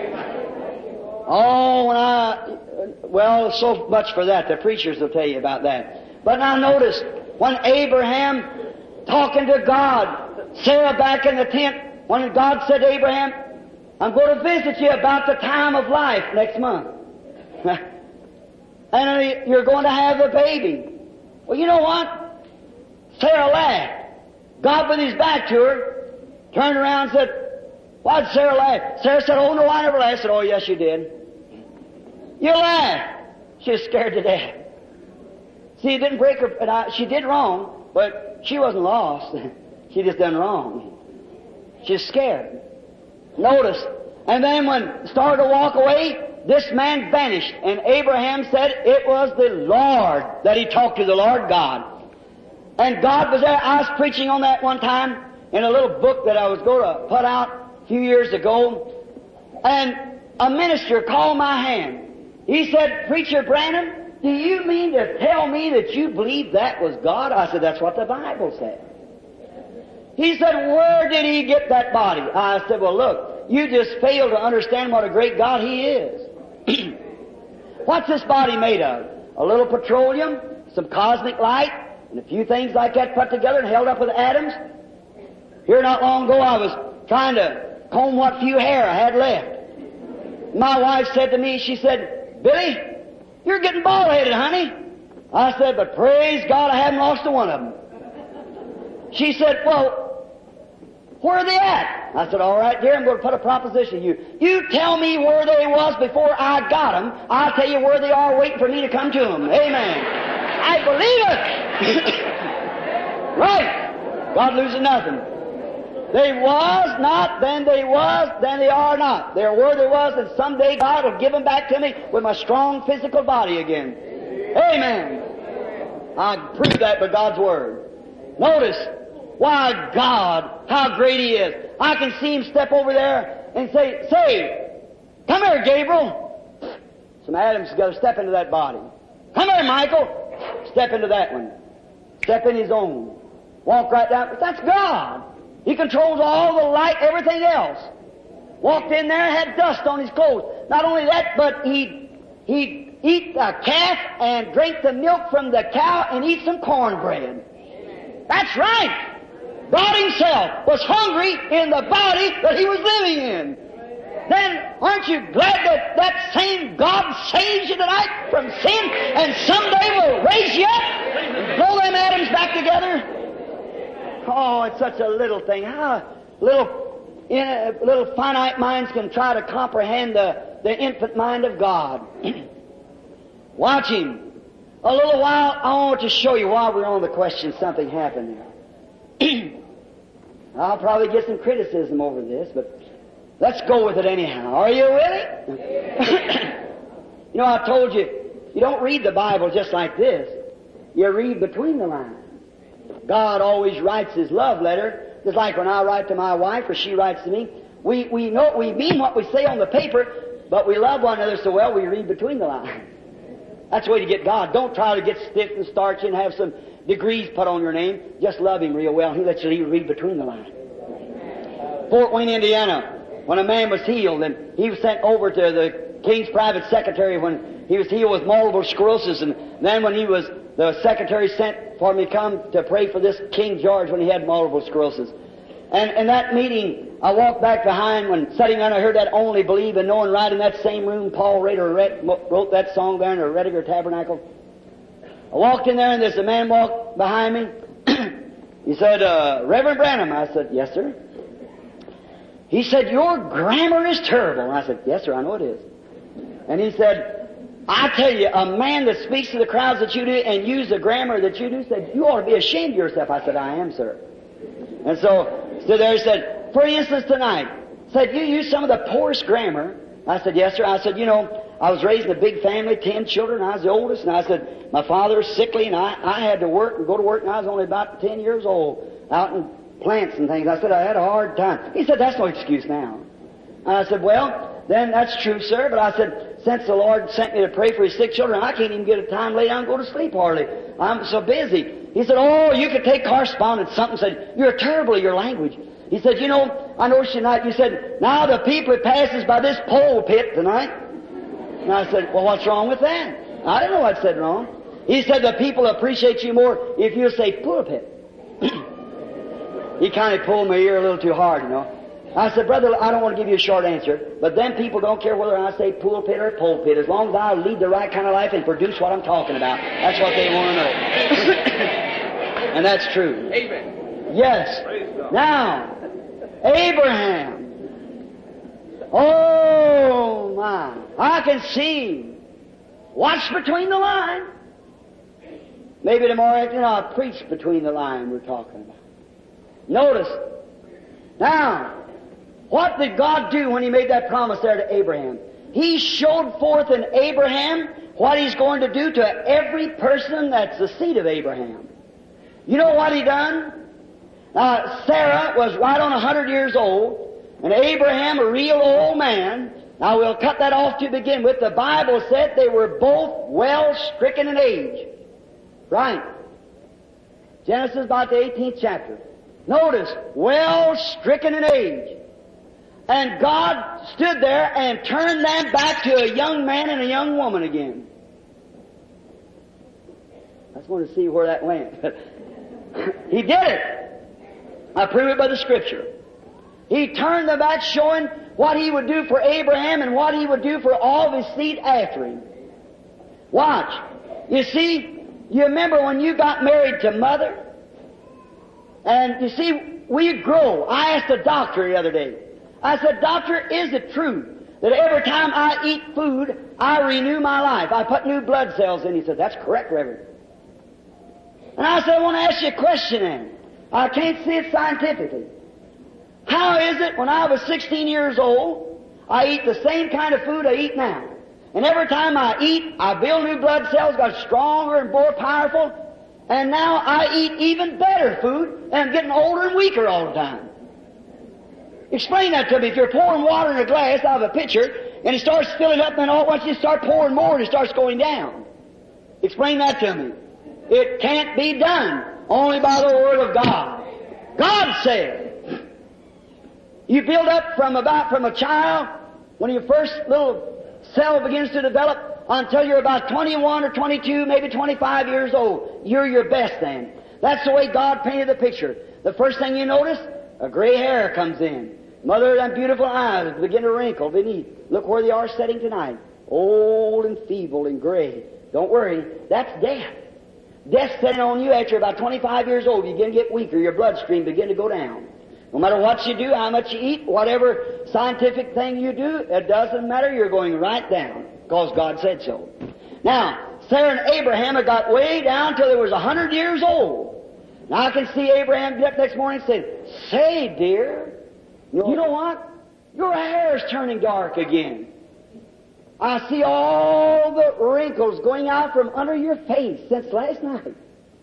Oh, when I... Well, so much for that. The preachers will tell you about that. But now notice, when Abraham talking to God, Sarah back in the tent, when God said to Abraham, I'm going to visit you about the time of life next month. And you're going to have a baby. Well, you know what? Sarah laughed. God, with his back to her, turned around and said, why did Sarah laugh? Sarah said, oh, no, I never laughed. I said, oh, yes, you did. You laughed. She was scared to death. See, it didn't break her, and I, she did wrong, but she wasn't lost. She just done wrong. She's scared. Notice. And then when started to walk away, this man vanished. And Abraham said it was the Lord that he talked to, the Lord God. And God was there. I was preaching on that one time in a little book that I was going to put out a few years ago. And a minister called my hand. He said, Preacher Branham, do you mean to tell me that you believe that was God? I said, that's what the Bible said. He said, where did he get that body? I said, well, look, you just fail to understand what a great God he is. What's this body made of? A little petroleum, some cosmic light, and a few things like that put together and held up with atoms. Here not long ago I was trying to comb what few hair I had left. My wife said to me, she said, Billy, you're getting bald-headed, honey. I said, but praise God, I haven't lost a one of them. She said, well, where are they at? I said, all right, dear, I'm going to put a proposition to you. You tell me where they was before I got them. I'll tell you where they are waiting for me to come to them. Amen. I believe it. Right. God loses nothing. They was not, then they was, then they are not. They're where they was, and someday God will give them back to me with my strong physical body again. Amen. I prove that by God's Word. Notice, why God, how great He is. I can see Him step over there and say, say, come here, Gabriel. Some Adam's got to step into that body. Come here, Michael. Step into that one. Step in his own. Walk right down. But that's God. He controls all the light, everything else. Walked in there, had dust on his clothes. Not only that, but he he eat a calf and drink the milk from the cow and eat some cornbread. That's right. God Himself was hungry in the body that He was living in. Then aren't you glad that that same God saves you tonight from sin and someday will raise you up and blow them atoms back together? Oh, it's such a little thing. How little, in a, little finite minds can try to comprehend the, the infinite mind of God. Watch Him. A little while, I want to show you while we're on the question, something happened there. I'll probably get some criticism over this, but let's go with it anyhow. Are you willing? You know, I told you, you don't read the Bible just like this. You read between the lines. God always writes His love letter, just like when I write to my wife or she writes to me. We, we know, we mean what we say on the paper, but we love one another so well we read between the lines. That's the way to get God. Don't try to get stiff and starchy and have some degrees put on your name. Just love Him real well. He lets you read between the lines. Fort Wayne, Indiana, when a man was healed, and he was sent over to the King's private secretary when he was healed with multiple sclerosis, and then when he was, the secretary sent for me to come to pray for this King George when he had multiple sclerosis. And in that meeting, I walked back behind when sitting down, I heard that Only Believe and Knowing right in that same room. Paul Rader wrote that song there in the Rediger Tabernacle. I walked in there and there's a man walked behind me. He said, uh, Reverend Branham. I said, yes, sir. He said, your grammar is terrible. And I said, yes, sir, I know it is. And he said, I tell you, a man that speaks to the crowds that you do and use the grammar that you do, said, you ought to be ashamed of yourself. I said, I am, sir. And so, stood there and said, for instance, tonight, said, you use some of the poorest grammar. I said, yes, sir. I said, you know, I was raised in a big family, ten children, I was the oldest, and I said, my father was sickly, and I, I had to work and go to work, and I was only about ten years old, out in plants and things. I said, I had a hard time. He said, that's no excuse now. And I said, well, then that's true, sir, but I said, since the Lord sent me to pray for His sick children, I can't even get a time to lay down and go to sleep hardly. I'm so busy. He said, oh, you could take correspondence. Something said, you're terrible at your language. He said, you know, I noticed tonight, you said, now the people that passes by this pulpit tonight. And I said, well, what's wrong with that? I didn't know what I said wrong. He said, the people appreciate you more if you say pulpit. He kind of pulled my ear a little too hard, you know. I said, brother, I don't want to give you a short answer, but them people don't care whether I say pulpit or pulpit, as long as I lead the right kind of life and produce what I'm talking about. That's what they want to know. And that's true. Amen. Yes. Now, Abraham. Oh, my. I can see. Watch between the line. Maybe tomorrow afternoon I'll preach between the line we're talking about. Notice. Now, what did God do when He made that promise there to Abraham? He showed forth in Abraham what He's going to do to every person that's the seed of Abraham. You know what He done? Now, Sarah was right on a hundred years old, and Abraham a real old man. Now, we'll cut that off to begin with. The Bible said they were both well stricken in age. Right. Genesis about the eighteenth chapter. Notice, well stricken in age. And God stood there and turned them back to a young man and a young woman again. I just want to see where that went. He did it. I prove it by the Scripture. He turned them back, showing what He would do for Abraham and what He would do for all of his seed after him. Watch. You see, you remember when you got married to Mother? And you see, we grow. I asked a doctor the other day. I said, Doctor, is it true that every time I eat food, I renew my life? I put new blood cells in? He said, that's correct, Reverend. And I said, I want to ask you a question then. I can't see it scientifically. How is it when I was sixteen years old, I eat the same kind of food I eat now? And every time I eat, I build new blood cells, got stronger and more powerful, and now I eat even better food, and I'm getting older and weaker all the time. Explain that to me. If you're pouring water in a glass out of a pitcher, and it starts filling up, and all once you start pouring more, and it starts going down. Explain that to me. It can't be done only by the Word of God. God said, you build up from about from a child, when your first little cell begins to develop, until you're about twenty-one or twenty-two, maybe twenty-five years old. You're your best then. That's the way God painted the picture. The first thing you notice, a gray hair comes in. Mother, them beautiful eyes begin to wrinkle beneath. Look where they are sitting tonight. Old and feeble and gray. Don't worry, that's death. Death's setting on you after about twenty-five years old. You begin to get weaker. Your bloodstream begin to go down. No matter what you do, how much you eat, whatever scientific thing you do, it doesn't matter. You're going right down because God said so. Now, Sarah and Abraham had got way down till they was a hundred years old. Now I can see Abraham get up next morning and say, say, dear, you know what? Your hair's turning dark again. I see all the wrinkles going out from under your face since last night.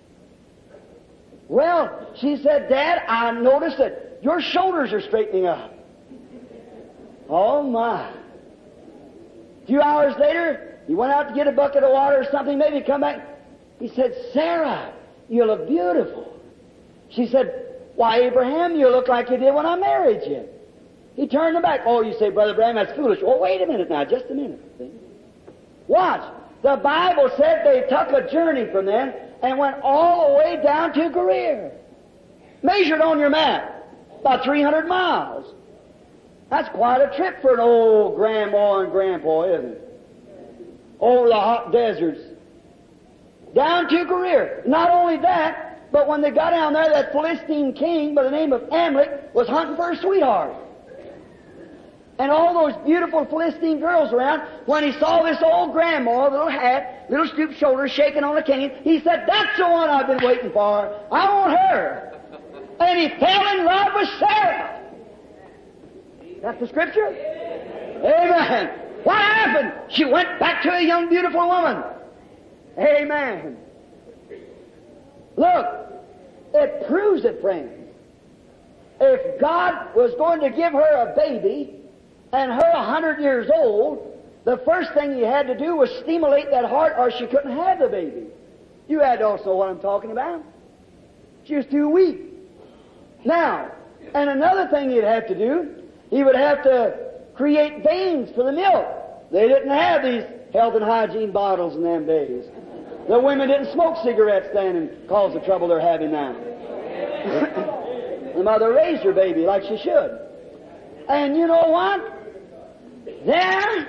Well, she said, Dad, I noticed that your shoulders are straightening up. Oh, my. A few hours later, he went out to get a bucket of water or something, maybe come back. He said, Sarah, you look beautiful. She said, why, Abraham, you look like you did when I married you. He turned her back. Oh, you say, Brother Branham, that's foolish. Oh, wait a minute now, just a minute. See? Watch. The Bible said they took a journey from then and went all the way down to Gerar. Measured on your map. About three hundred miles. That's quite a trip for an old grandma and grandpa, isn't it? Over the hot deserts. Down to Gerar. Not only that, but when they got down there, that Philistine king by the name of Amalek was hunting for a sweetheart. And all those beautiful Philistine girls around, when he saw this old grandma, little hat, little stooped shoulders, shaking on a cane, he said, that's the one I've been waiting for. I want her. And he fell in love with Sarah. That's the Scripture? Amen. What happened? She went back to a young, beautiful woman. Amen. Look, it proves it, friends. If God was going to give her a baby, and her a hundred years old, the first thing He had to do was stimulate that heart, or she couldn't have the baby. You had to also know what I'm talking about. She was too weak. Now, and another thing He'd have to do, He would have to create veins for the milk. They didn't have these health and hygiene bottles in them days. The women didn't smoke cigarettes then and cause the trouble they're having now. The mother raised her baby like she should. And you know what? There,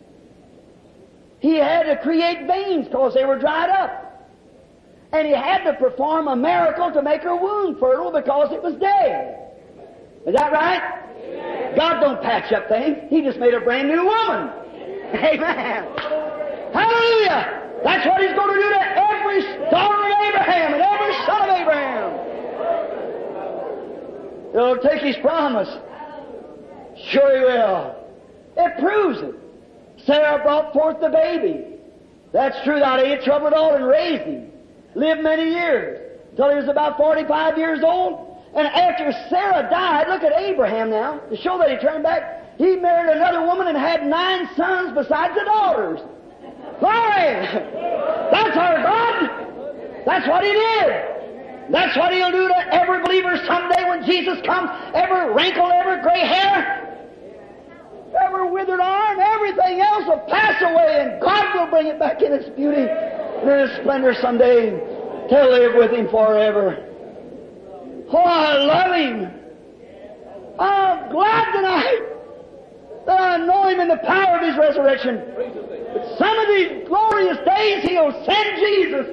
He had to create veins because they were dried up. And He had to perform a miracle to make her womb fertile because it was dead. Is that right? Amen. God don't patch up things. He just made a brand new woman. Amen. Hallelujah! That's what He's going to do to every daughter of Abraham and every son of Abraham. He'll take His promise. Sure He will. It proves it. Sarah brought forth the baby. That's true. That ain't trouble at all and raised him. Lived many years. Until he was about forty-five years old. And after Sarah died, look at Abraham now, to show that he turned back. He married another woman and had nine sons besides the daughters. Glory! That's our God. That's what He did. That's what He'll do to every believer someday when Jesus comes. Every wrinkle, every gray hair, every withered arm, everything else will pass away, and God will bring it back in its beauty and in its splendor someday to live with Him forever. Oh, I love Him. I'm glad tonight that I know Him in the power of His resurrection. But some of these glorious days He'll send Jesus.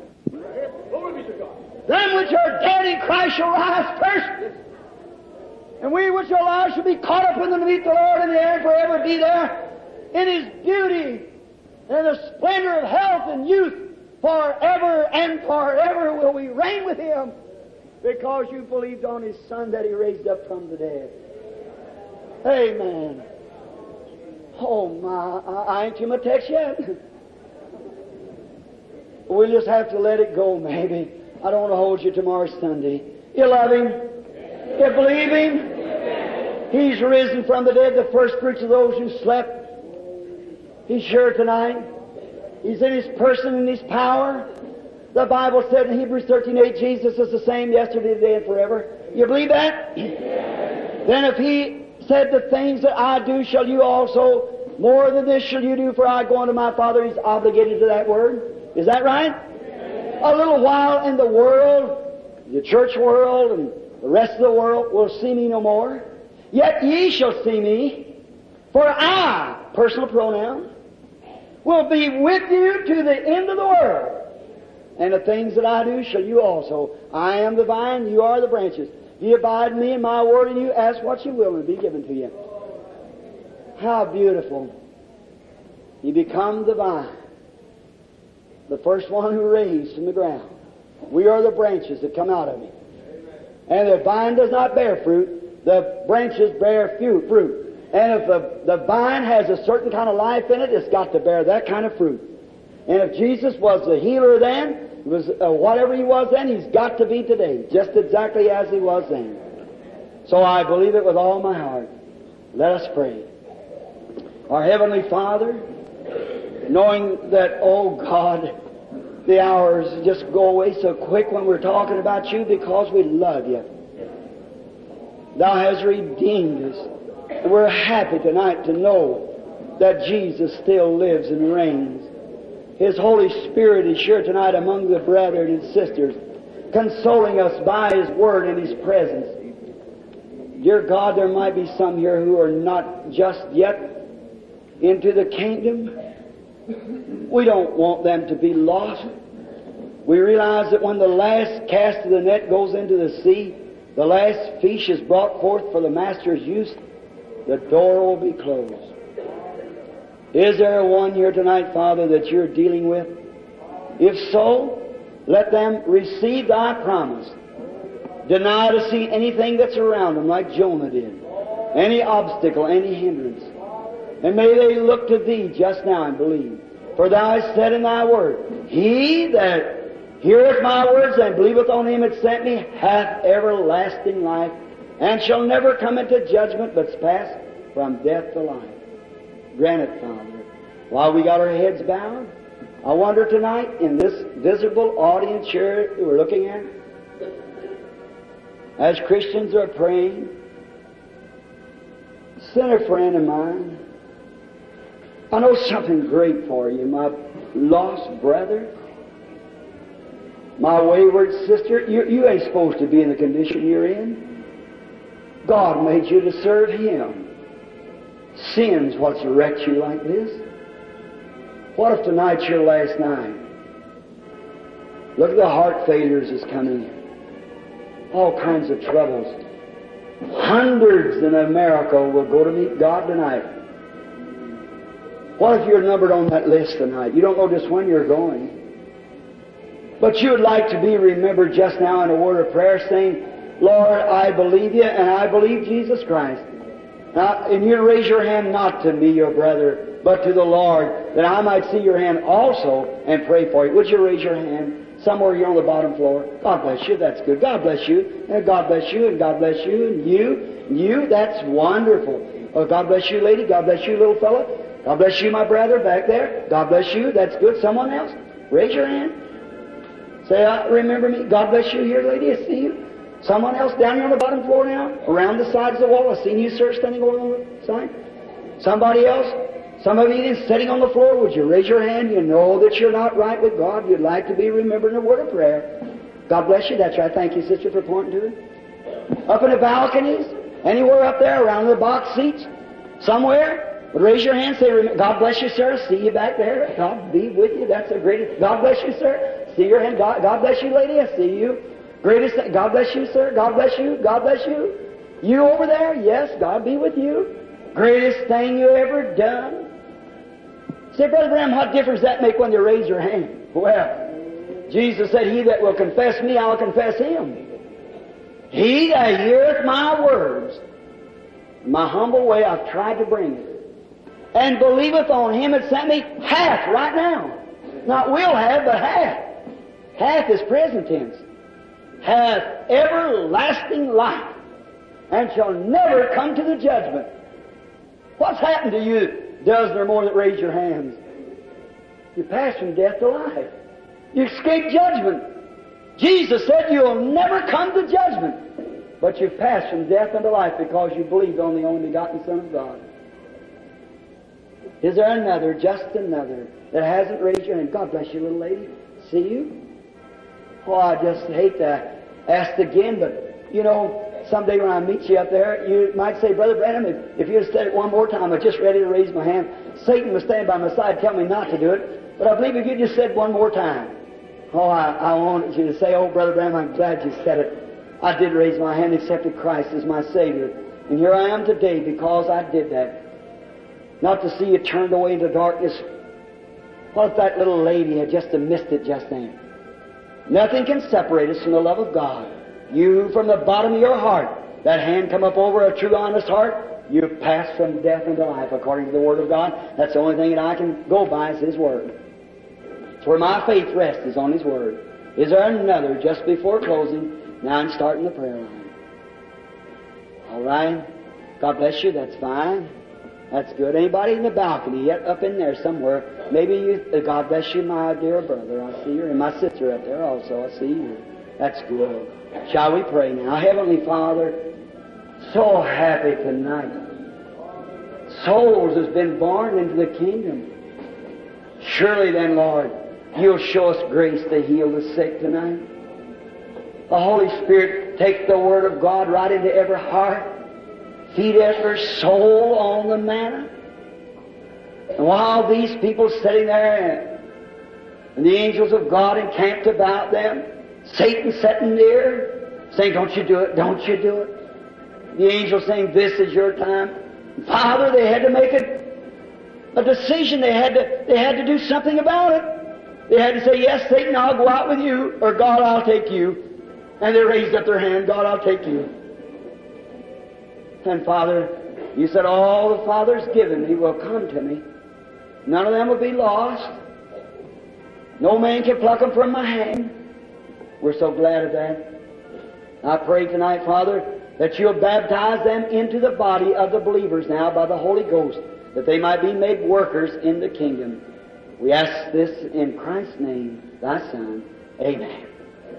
Them which are dead in Christ shall rise first. And we which are alive shall be caught up with them to meet the Lord in the air and forever be there in His beauty and the splendor of health and youth. Forever and forever will we reign with Him because you believed on His Son that He raised up from the dead. Amen. Oh my, I ain't to my text yet. We'll just have to let it go maybe. I don't want to hold you tomorrow Sunday. You love Him? You believe Him? He's risen from the dead, the first fruits of those who slept. He's here tonight. He's in His person and His power. The Bible said in Hebrews thirteen eight, Jesus is the same yesterday, today, and forever. You believe that? Yes. Then if He said, the things that I do shall you also, more than this shall you do, for I go unto my Father, He's obligated to that word. Is that right? Yes. A little while in the world, the church world and the rest of the world will see me no more. Yet ye shall see me, for I, personal pronoun, will be with you to the end of the world. And the things that I do shall you also. I am the vine, you are the branches. Ye abide in me, and my word in you. Ask what you will, and be given to you. How beautiful. You become the vine. The first one who raised from the ground. We are the branches that come out of Him. And the vine does not bear fruit, the branches bear few fruit. And if the, the vine has a certain kind of life in it, it's got to bear that kind of fruit. And if Jesus was the healer then, was uh, whatever He was then, He's got to be today, just exactly as He was then. So I believe it with all my heart. Let us pray. Our Heavenly Father, knowing that, oh God, the hours just go away so quick when we're talking about You because we love You. Thou hast redeemed us. And we're happy tonight to know that Jesus still lives and reigns. His Holy Spirit is here tonight among the brethren and sisters, consoling us by His Word and His presence. Dear God, there might be some here who are not just yet into the kingdom. We don't want them to be lost. We realize that when the last cast of the net goes into the sea, the last fish is brought forth for the Master's use, the door will be closed. Is there one here tonight, Father, that You're dealing with? If so, let them receive Thy promise. Deny to see anything that's around them like Jonah did. Any obstacle, any hindrance. And may they look to Thee just now and believe. For Thou hast said in Thy word, He that heareth my words and believeth on Him that sent me hath everlasting life, and shall never come into judgment, but pass from death to life. Grant it, Father. While we got our heads bowed, I wonder tonight, in this visible audience here that we're looking at, as Christians are praying, sinner friend of mine, I know something great for you, my lost brother, my wayward sister. You, you ain't supposed to be in the condition you're in. God made you to serve Him. Sin's what's wrecked you like this. What if tonight's your last night? Look at the heart failures that's coming in. All kinds of troubles. Hundreds in America will go to meet God tonight. What if you're numbered on that list tonight? You don't know just when you're going. But you would like to be remembered just now in a word of prayer saying, Lord, I believe You, and I believe Jesus Christ. Now, and you raise your hand not to me, your brother, but to the Lord, that I might see your hand also and pray for you. Would you raise your hand somewhere here on the bottom floor? God bless you. That's good. God bless you. And God bless you. And God bless you. And you. And you. That's wonderful. Oh, God bless you, lady. God bless you, little fellow. God bless you, my brother, back there. God bless you. That's good. Someone else? Raise your hand. Say, uh, remember me. God bless you here, lady. I see you. Someone else down here on the bottom floor now? Around the sides of the wall. I've seen you, sir, standing over on the side. Somebody else? Some of you that's sitting on the floor, would you raise your hand? You know that you're not right with God. You'd like to be remembered in a word of prayer. God bless you. That's right. Thank you, sister, for pointing to it. Up in the balconies? Anywhere up there? Around the box seats? Somewhere? Would raise your hand, say, God bless you, sir. See you back there. God be with you. That's the greatest. God bless you, sir. See your hand. God, God bless you, lady. I see you. Greatest thing. God bless you, sir. God bless you. God bless you. You over there? Yes, God be with you. Greatest thing you ever done. Say, Brother Branham, what difference does that make when you raise your hand? Well, Jesus said, He that will confess me, I'll confess Him. He that heareth my words, in my humble way I've tried to bring it, and believeth on Him that sent me, hath right now. Not will have, but hath. Hath is present tense. Hath everlasting life, and shall never come to the judgment. What's happened to you? Dozen or more that raise your hands. You pass from death to life. You escape judgment. Jesus said you'll never come to judgment, but you pass from death unto life because you believed on the only begotten Son of God. Is there another, just another, that hasn't raised your hand? God bless you, little lady. See you? Oh, I just hate to ask again, but, you know, someday when I meet you up there, you might say, Brother Branham, if, if you had said it one more time, I'm just ready to raise my hand. Satan was standing by my side telling me not to do it, but I believe if you just said one more time. Oh, I, I wanted you to say, oh, Brother Branham, I'm glad you said it. I did raise my hand, accepted Christ as my Savior. And here I am today because I did that. Not to see you turned away into darkness. What if that little lady had just missed it just then? Nothing can separate us from the love of God. You, from the bottom of your heart, that hand come up over a true, honest heart, you've passed from death into life according to the Word of God. That's the only thing that I can go by is His Word. It's where my faith rests, is on His Word. Is there another just before closing? Now I'm starting the prayer line. All right. God bless you. That's fine. That's good. Anybody in the balcony yet up in there somewhere? Maybe you, uh, God bless you, my dear brother. I see you. And my sister up there also. I see you. That's good. Shall we pray now? Heavenly Father, so happy tonight. Souls has been born into the kingdom. Surely then, Lord, You'll show us grace to heal the sick tonight. The Holy Spirit take the Word of God right into every heart. Feed every soul on the manna. And while these people sitting there and the angels of God encamped about them, Satan sitting near, saying, don't you do it, don't you do it. The angels saying, this is your time. Father, they had to make a, a decision. They had to, they had to do something about it. They had to say, yes, Satan, I'll go out with you, or God, I'll take you. And they raised up their hand, God, I'll take you. And Father, You said, all the Father's given me will come to me. None of them will be lost. No man can pluck them from my hand. We're so glad of that. I pray tonight, Father, that You'll baptize them into the body of the believers now by the Holy Ghost, that they might be made workers in the kingdom. We ask this in Christ's name, Thy Son. Amen.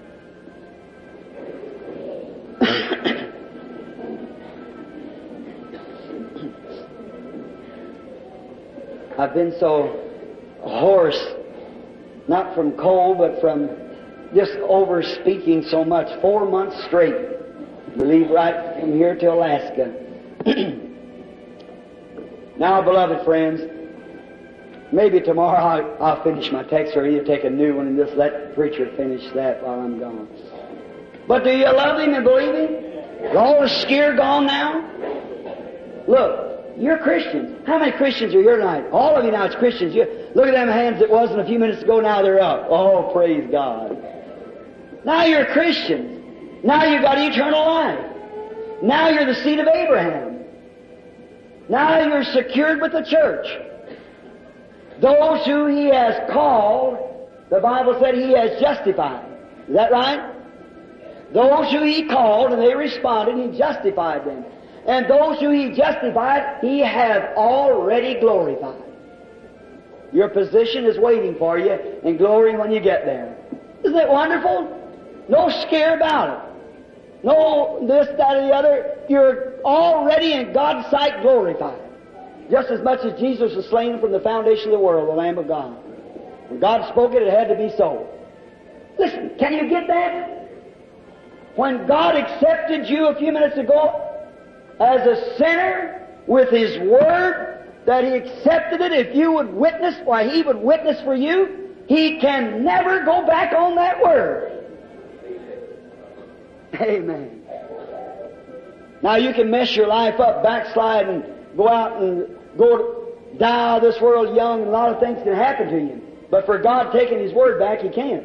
I've been so hoarse, not from cold, but from just over speaking so much. Four months straight. We leave right from here to Alaska. Now, beloved friends, maybe tomorrow I'll, I'll finish my text, or either take a new one and just let the preacher finish that while I'm gone. But do you love Him and believe Him? Is all the scare gone now? Look, you're Christians. How many Christians are here tonight? All of you now, it's Christians. You, look at them hands that wasn't a few minutes ago, now they're up. Oh, praise God. Now you're Christians. Now you've got eternal life. Now you're the seed of Abraham. Now you're secured with the church. Those who He has called, the Bible said He has justified. Is that right? Those who He called and they responded, He justified them. And those who He justified, He has already glorified. Your position is waiting for you in glory when you get there. Isn't that wonderful? No scare about it. No this, that, or the other. You're already in God's sight glorified. Just as much as Jesus was slain from the foundation of the world, the Lamb of God. When God spoke it, it had to be so. Listen, can you get that? When God accepted you a few minutes ago as a sinner with His Word, that He accepted it, if you would witness, why He would witness for you, He can never go back on that Word. Amen. Now you can mess your life up, backslide, and go out and go die out of this world young, and a lot of things can happen to you. But for God taking His Word back, He can't.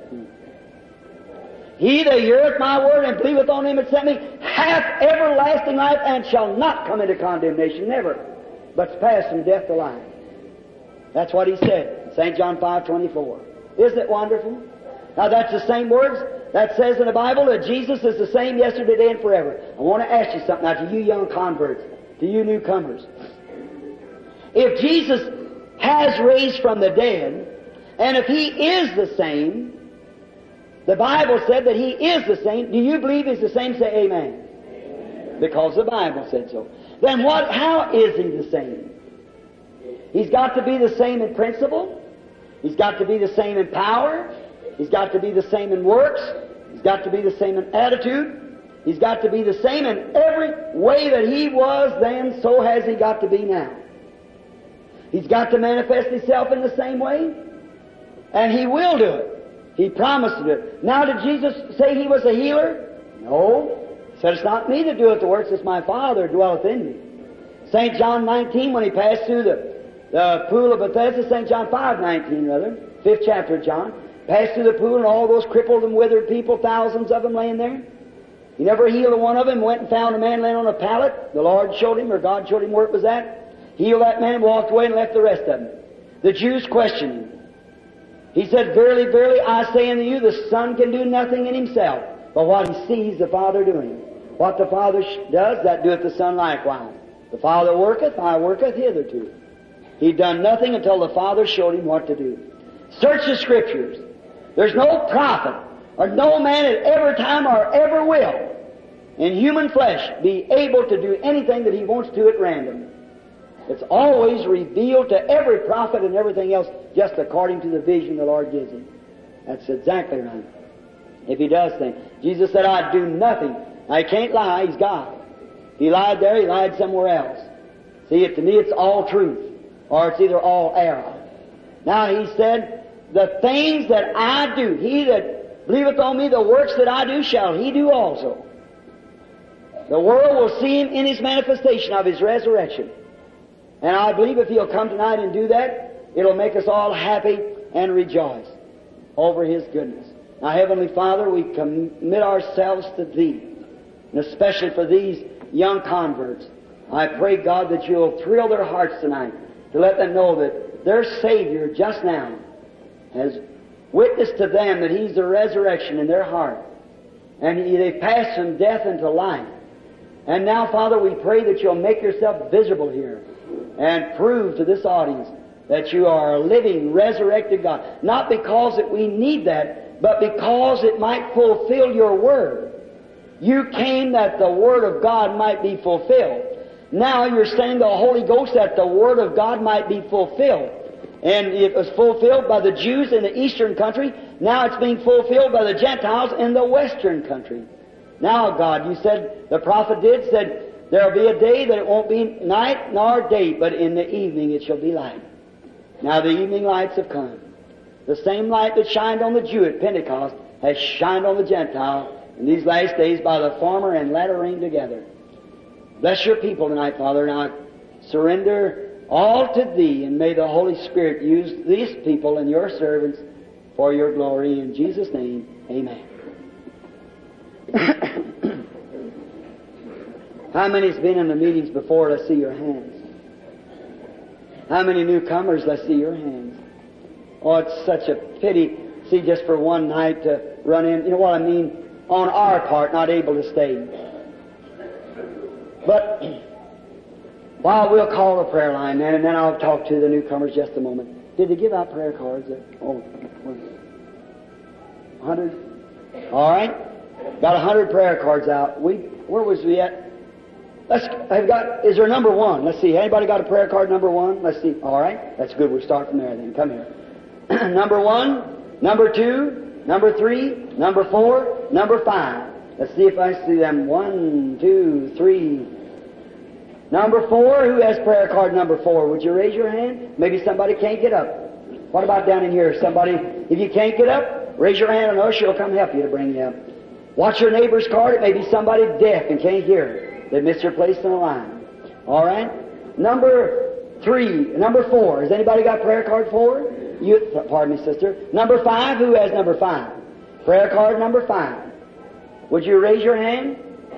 He that heareth my word and believeth on Him that sent me hath everlasting life, and shall not come into condemnation, never, but pass from death to life. That's what He said, Saint John five twenty-four. Isn't it wonderful? Now that's the same words that says in the Bible that Jesus is the same yesterday, today, and forever. I want to ask you something now to you young converts, to you newcomers. If Jesus has raised from the dead, and if He is the same, the Bible said that He is the same. Do you believe He's the same? Say amen. Amen. Because the Bible said so. Then what? How is He the same? He's got to be the same in principle. He's got to be the same in power. He's got to be the same in works. He's got to be the same in attitude. He's got to be the same in every way that He was then, so has He got to be now. He's got to manifest Himself in the same way, and He will do it. He promised to do it. Now, did Jesus say He was a healer? No. He said, it's not me that doeth the works, it's my Father who dwelleth in me. Saint John nineteen, when He passed through the, the pool of Bethesda, Saint John five nineteen, rather, fifth chapter of John, passed through the pool and all those crippled and withered people, thousands of them laying there. He never healed one of them. Went and found a man laying on a pallet. The Lord showed him, or God showed him where it was at. Healed that man, walked away and left the rest of them. The Jews questioned him. He said, Verily, verily, I say unto you, the Son can do nothing in himself, but what he sees the Father doing. What the Father does, that doeth the Son likewise. The Father worketh, I worketh hitherto. He'd done nothing until the Father showed him what to do. Search the Scriptures. There's no prophet or no man at every time or ever will in human flesh be able to do anything that he wants to at random. It's always revealed to every prophet and everything else just according to the vision the Lord gives him. That's exactly right. If he does things. Jesus said, I do nothing. I can't lie. He's God. If he lied there, he lied somewhere else. See, it, to me it's all truth, or it's either all error. Now he said, the things that I do, he that believeth on me, the works that I do shall he do also. The world will see him in his manifestation of his resurrection. And I believe if he'll come tonight and do that, it'll make us all happy and rejoice over his goodness. Now, Heavenly Father, we commit ourselves to Thee, and especially for these young converts. I pray, God, that You'll thrill their hearts tonight to let them know that their Savior just now has witnessed to them that He's the resurrection in their heart. And they've passed from death into life. And now, Father, we pray that You'll make Yourself visible here and prove to this audience that You are a living, resurrected God. Not because that we need that, but because it might fulfill Your Word. You came that the Word of God might be fulfilled. Now You're sending the Holy Ghost that the Word of God might be fulfilled. And it was fulfilled by the Jews in the eastern country. Now it's being fulfilled by the Gentiles in the western country. Now, God, You said, the prophet did, said, there'll be a day that it won't be night nor day, but in the evening it shall be light. Now the evening lights have come. The same light that shined on the Jew at Pentecost has shined on the Gentile in these last days by the former and latter rain together. Bless Your people tonight, Father, and I surrender all to Thee, and may the Holy Spirit use these people and Your servants for Your glory. In Jesus' name, amen. How many's been in the meetings before? Let's see your hands. How many newcomers? Let's see your hands. Oh, it's such a pity, see, just for one night to run in. You know what I mean? On our part, not able to stay. But while we'll call the prayer line, man, and then I'll talk to the newcomers just a moment. Did they give out prayer cards? Oh, a hundred? All right. Got a hundred prayer cards out. We, where was we at? Let's, I've got, is there number one? Let's see. Anybody got a prayer card number one? Let's see. All right. That's good. We'll start from there then. Come here. Number one, number two, number three, number four, number five. Let's see if I see them. One, two, three. Number four, who has prayer card number four? Would you raise your hand? Maybe somebody can't get up. What about down in here? Somebody, if you can't get up, raise your hand and an usher will come help you to bring you up. Watch your neighbor's card. It may be somebody deaf and can't hear. They missed your place in the line. All right? Number three, number four. Has anybody got prayer card four? You, pardon me, sister. Number five, who has number five? Prayer card number five. Would you raise your hand?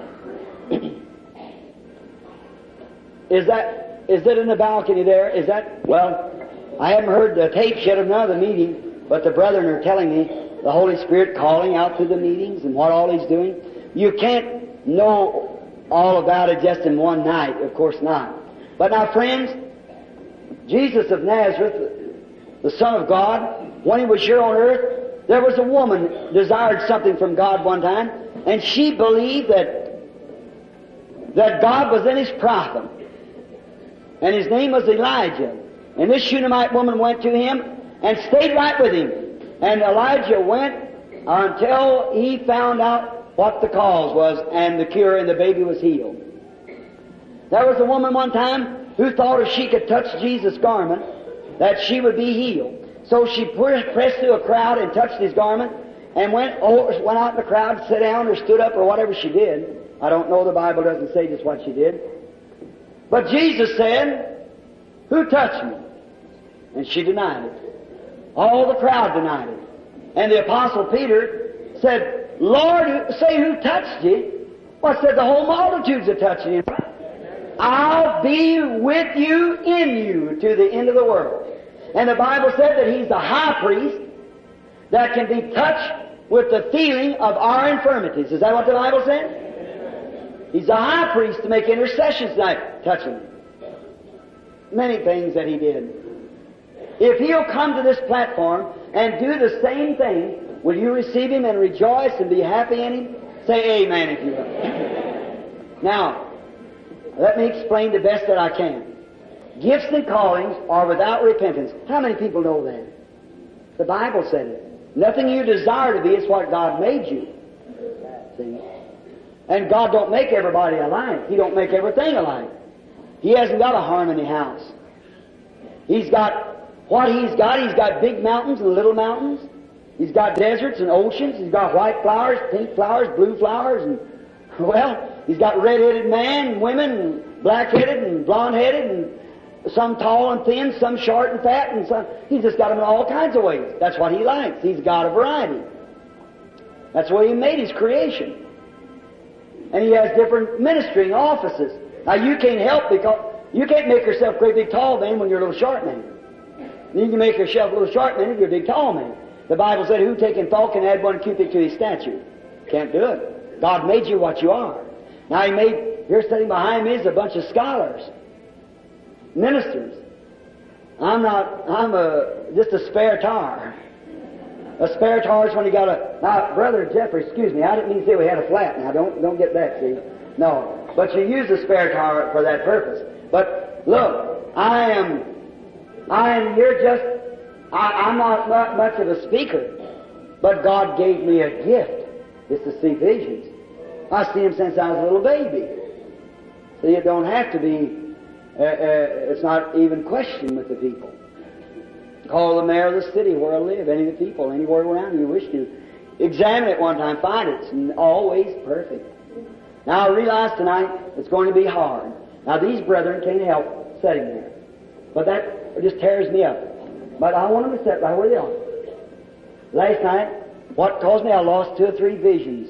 Is that, is it in the balcony there? Is that, well, I haven't heard the tapes yet of none of the meeting, but the brethren are telling me the Holy Spirit calling out through the meetings and what all He's doing. You can't know all about it just in one night, of course not. But now, friends, Jesus of Nazareth, the Son of God, when He was here on earth, there was a woman desired something from God one time, and she believed that, that God was in His prophet. And his name was Elijah. And this Shunammite woman went to him and stayed right with him. And Elijah went until he found out what the cause was and the cure, and the baby was healed. There was a woman one time who thought if she could touch Jesus' garment, that she would be healed. So she pressed through a crowd and touched His garment and went, went out in the crowd, sat down or stood up or whatever she did. I don't know, the Bible doesn't say just what she did. But Jesus said, "Who touched me?" And she denied it. All the crowd denied it. And the Apostle Peter said, Lord, say who touched you? Well, said the whole multitudes that touched you. I'll be with you, in you, to the end of the world. And the Bible said that He's the high priest that can be touched with the feeling of our infirmities. Is that what the Bible said? He's the high priest to make intercessions tonight, touching many things that He did. If He'll come to this platform and do the same thing, will you receive Him and rejoice and be happy in Him? Say amen if you will. Now, let me explain the best that I can. Gifts and callings are without repentance. How many people know that? The Bible said it. Nothing you desire to be is what God made you. See? And God don't make everybody alike. He don't make everything alike. He hasn't got a harmony house. He's got what He's got. He's got big mountains and little mountains. He's got deserts and oceans. He's got white flowers, pink flowers, blue flowers, and, well, He's got red-headed men and women, and black-headed and blonde-headed, and some tall and thin, some short and fat, and some... He's just got them in all kinds of ways. That's what He likes. He's got a variety. That's the way He made His creation. And He has different ministering offices. Now, you can't help because you can't make yourself a great big tall man when you're a little short man. You can make yourself a little short man if you're a big tall man. The Bible said, who taking thought can add one cubit to his stature? Can't do it. God made you what you are. Now He made, here sitting behind me is a bunch of scholars, ministers. I'm not, I'm a, just a spare tire. A spare tire is when you got a, now, Brother Jeffrey, excuse me, I didn't mean to say we had a flat. Now, don't, don't get that, see? No. But you use a spare tire for that purpose. But, look, I am, I am here just, I, I'm not, not much of a speaker, but God gave me a gift. It's to see visions. I see Him since I was a little baby. So you don't have to be, uh, uh, it's not even questioned with the people. Call the mayor of the city where I live, any of the people, anywhere around you wish to. Examine it one time, find it. It's always perfect. Now I realize tonight it's going to be hard. Now these brethren can't help sitting there. But that just tears me up. But I want them to sit right where they are. Last night, what caused me, I lost two or three visions.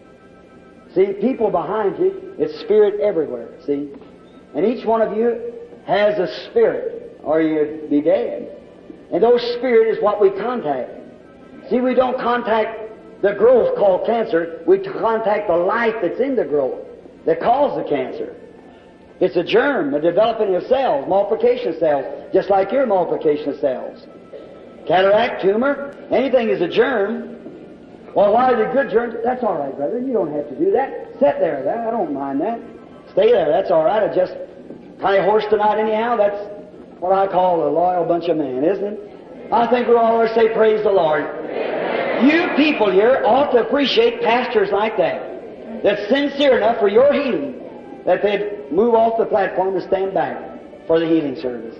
See, people behind you, it's spirit everywhere, see? And each one of you has a spirit, or you'd be dead. And those spirit is what we contact. See, we don't contact the growth called cancer, we contact the life that's in the growth that caused the cancer. It's a germ, a developing of cells, multiplication of cells, just like your multiplication of cells. Cataract, tumor, anything is a germ. Well, why are they good germs? That's all right, brother. You don't have to do that. Sit there. That, I don't mind that. Stay there. That's all right. I just kind of hoarse tonight anyhow. That's what I call a loyal bunch of men, isn't it? I think we're all going to say, praise the Lord. You people here ought to appreciate pastors like that, that's sincere enough for your healing, that they'd move off the platform and stand back for the healing service.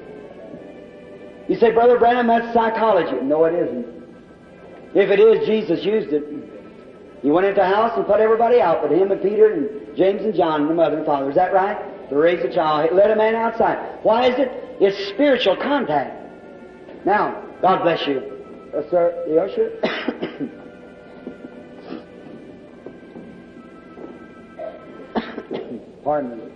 You say, Brother Branham, that's psychology. No, it isn't. If it is, Jesus used it. He went into the house and put everybody out, but him and Peter and James and John and the mother and father. Is that right? To raise a child. He let a man outside. Why is it? It's spiritual contact. Now, God bless you. Uh, sir, the usher. Pardon me.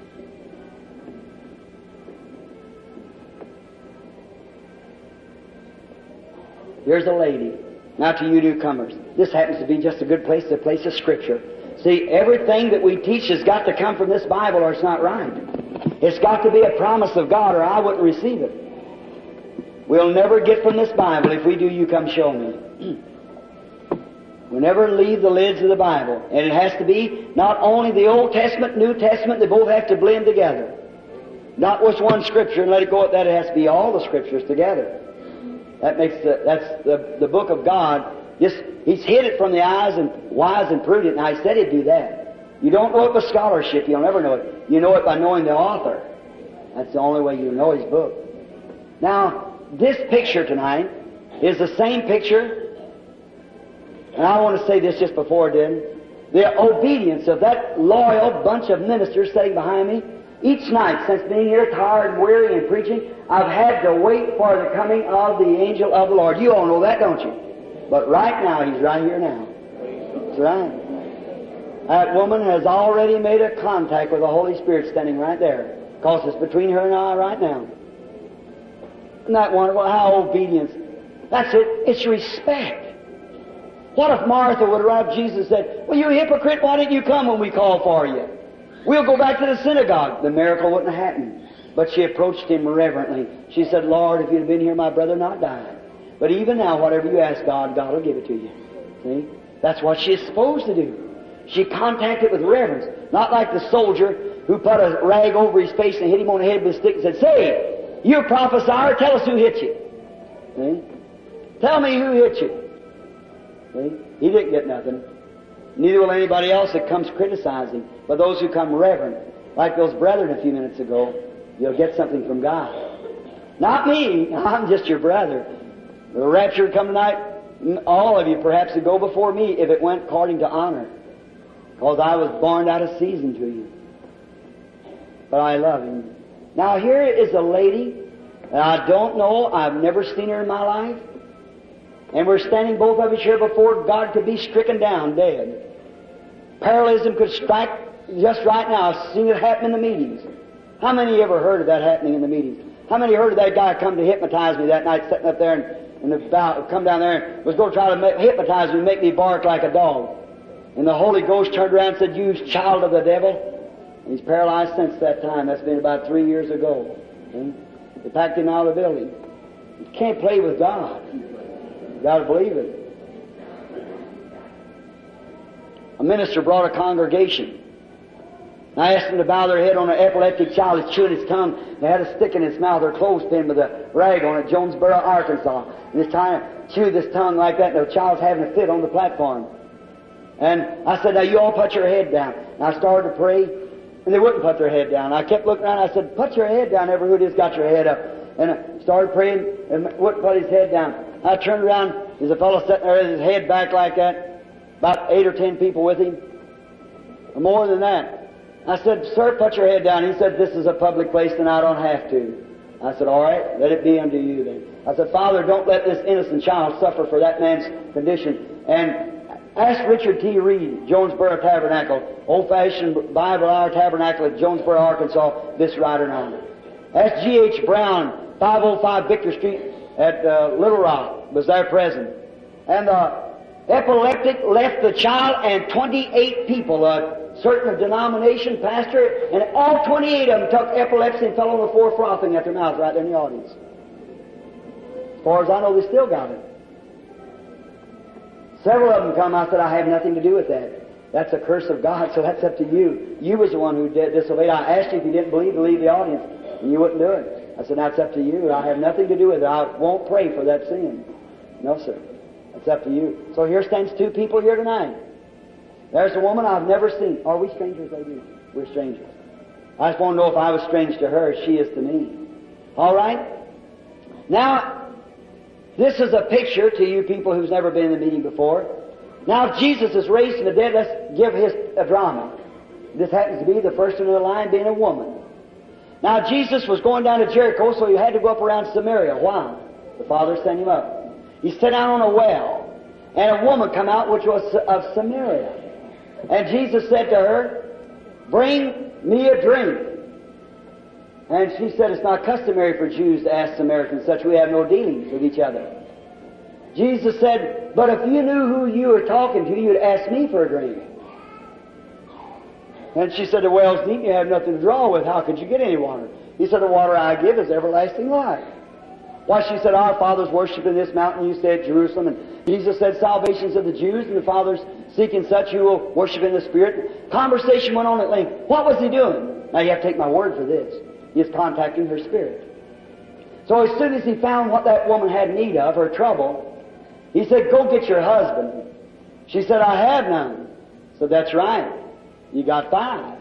Here's a lady. Now to you newcomers, this happens to be just a good place, a place of Scripture. See, everything that we teach has got to come from this Bible or it's not right. It's got to be a promise of God or I wouldn't receive it. We'll never get from this Bible. If we do, you come show me. We'll never leave the lids of the Bible. And it has to be not only the Old Testament, New Testament, they both have to blend together. Not just one Scripture and let it go at that. It has to be all the Scriptures together. That makes the, that's the, the book of God. Just, He's hid it from the eyes and wise and prudent. Now, He said He'd do that. You don't know it by scholarship. You'll never know it. You know it by knowing the author. That's the only way you know His book. Now, this picture tonight is the same picture, and I want to say this just before I did. The obedience of that loyal bunch of ministers sitting behind me. Each night, since being here tired and weary and preaching, I've had to wait for the coming of the angel of the Lord. You all know that, don't you? But right now, He's right here now. That's right. That woman has already made a contact with the Holy Spirit standing right there. Because it's between her and I right now. Isn't that wonderful? How obedience. That's it. It's respect. What if Martha would have arrived Jesus and said, well, you hypocrite, why didn't you come when we called for you? We'll go back to the synagogue. The miracle wouldn't have happened. But she approached Him reverently. She said, Lord, if you'd have been here, my brother not died. But even now, whatever you ask God, God will give it to you. See? That's what she is supposed to do. She contacted with reverence. Not like the soldier who put a rag over his face and hit him on the head with a stick and said, say, you're a prophesier, tell us who hit you. See? Tell me who hit you. See? He didn't get nothing. Neither will anybody else that comes criticizing. But those who come reverent, like those brethren a few minutes ago, you'll get something from God. Not me. I'm just your brother. The rapture would come tonight. All of you perhaps would go before me if it went according to honor. Because I was born out of season to you. But I love Him. Now here is a lady that I don't know. I've never seen her in my life. And we're standing both of us here before God to be stricken down dead. Paralyzm could strike just right now. I've seen it happen in the meetings. How many ever heard of that happening in the meetings? How many heard of that guy come to hypnotize me that night, sitting up there and, and about, come down there and was going to try to make, hypnotize me and make me bark like a dog? And the Holy Ghost turned around and said, you child of the devil. And he's paralyzed since that time. That's been about three years ago. See? They packed him out of the building. You can't play with God. You've got to believe it. A minister brought a congregation. I asked them to bow their head on an epileptic child that's chewing his tongue. They had a stick in his mouth or a clothespin with a rag on it, Jonesboro, Arkansas. And he's trying to chew this tongue like that, and the child's having a fit on the platform. And I said, now you all put your head down. And I started to pray, and they wouldn't put their head down. I kept looking around, I said, put your head down, every who it is got your head up. And I started praying, and wouldn't put his head down. I turned around, there's a fellow sitting there with his head back like that, about eight or ten people with him, or more than that. I said, sir, put your head down. He said, this is a public place and I don't have to. I said, all right, let it be unto you then. I said, Father, don't let this innocent child suffer for that man's condition. And ask Richard T. Reed, Jonesboro Tabernacle, old-fashioned Bible Hour Tabernacle at Jonesboro, Arkansas, this right or not. Ask G H Brown, five oh five Victor Street at uh, Little Rock, was there present. And the epileptic left the child and twenty-eight people, a certain denomination pastor, and all twenty-eight of them took epilepsy and fell on the floor frothing at their mouth right there in the audience. As far as I know, they still got it. Several of them come, I said, I have nothing to do with that. That's a curse of God, so that's up to you. You was the one who did disobeyed. I asked you if you didn't believe to leave the audience, and you wouldn't do it. I said, that's up to you. I have nothing to do with it. I won't pray for that sin. No, sir. That's up to you. So here stands two people here tonight. There's a woman I've never seen. Are we strangers, ladies? We're strangers. I just want to know if I was strange to her as she is to me. All right? Now, this is a picture to you people who's never been in the meeting before. Now, if Jesus is raised from the dead, let's give his a drama. This happens to be the first one in the line being a woman. Now, Jesus was going down to Jericho, so he had to go up around Samaria. Why? The Father sent him up. He sat down on a well, and a woman come out which was of Samaria. And Jesus said to her, bring me a drink. And she said, it's not customary for Jews to ask Samaritans such. We have no dealings with each other. Jesus said, but if you knew who you were talking to, you'd ask me for a drink. And she said, the well's deep, you have nothing to draw with. How could you get any water? He said, the water I give is everlasting life. Why, she said, our fathers worship in this mountain, you said Jerusalem. And Jesus said, salvation's of the Jews, and the fathers seeking such who will worship in the Spirit. Conversation went on at length. What was he doing? Now you have to take my word for this. He is contacting her spirit. So as soon as he found what that woman had need of, her trouble, he said, go get your husband. She said, I have none. So that's right. You got five.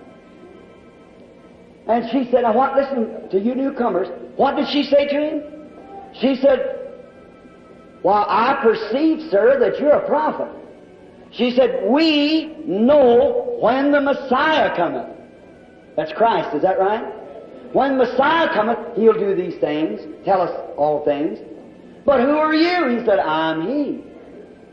And she said, now what, listen to you newcomers, what did she say to him? She said, well, I perceive, sir, that you're a prophet. She said, we know when the Messiah cometh. That's Christ, is that right? When Messiah cometh, he'll do these things, tell us all things. But who are you? He said, I'm he.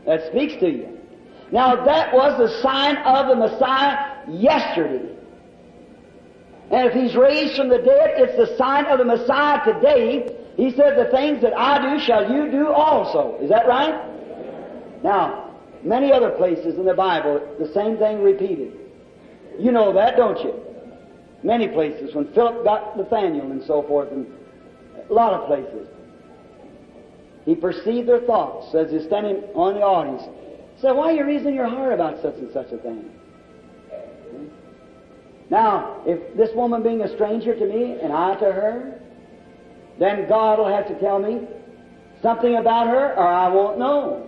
That speaks to you. Now that was the sign of the Messiah yesterday. And if He's raised from the dead, it's the sign of the Messiah today. He said, the things that I do shall you do also. Is that right? Now, many other places in the Bible, the same thing repeated. You know that, don't you? Many places, when Philip got Nathanael and so forth, and a lot of places. He perceived their thoughts as he's standing on the audience. He said, why are you reasoning your heart about such and such a thing? Now, if this woman being a stranger to me and I to her, then God will have to tell me something about her or I won't know.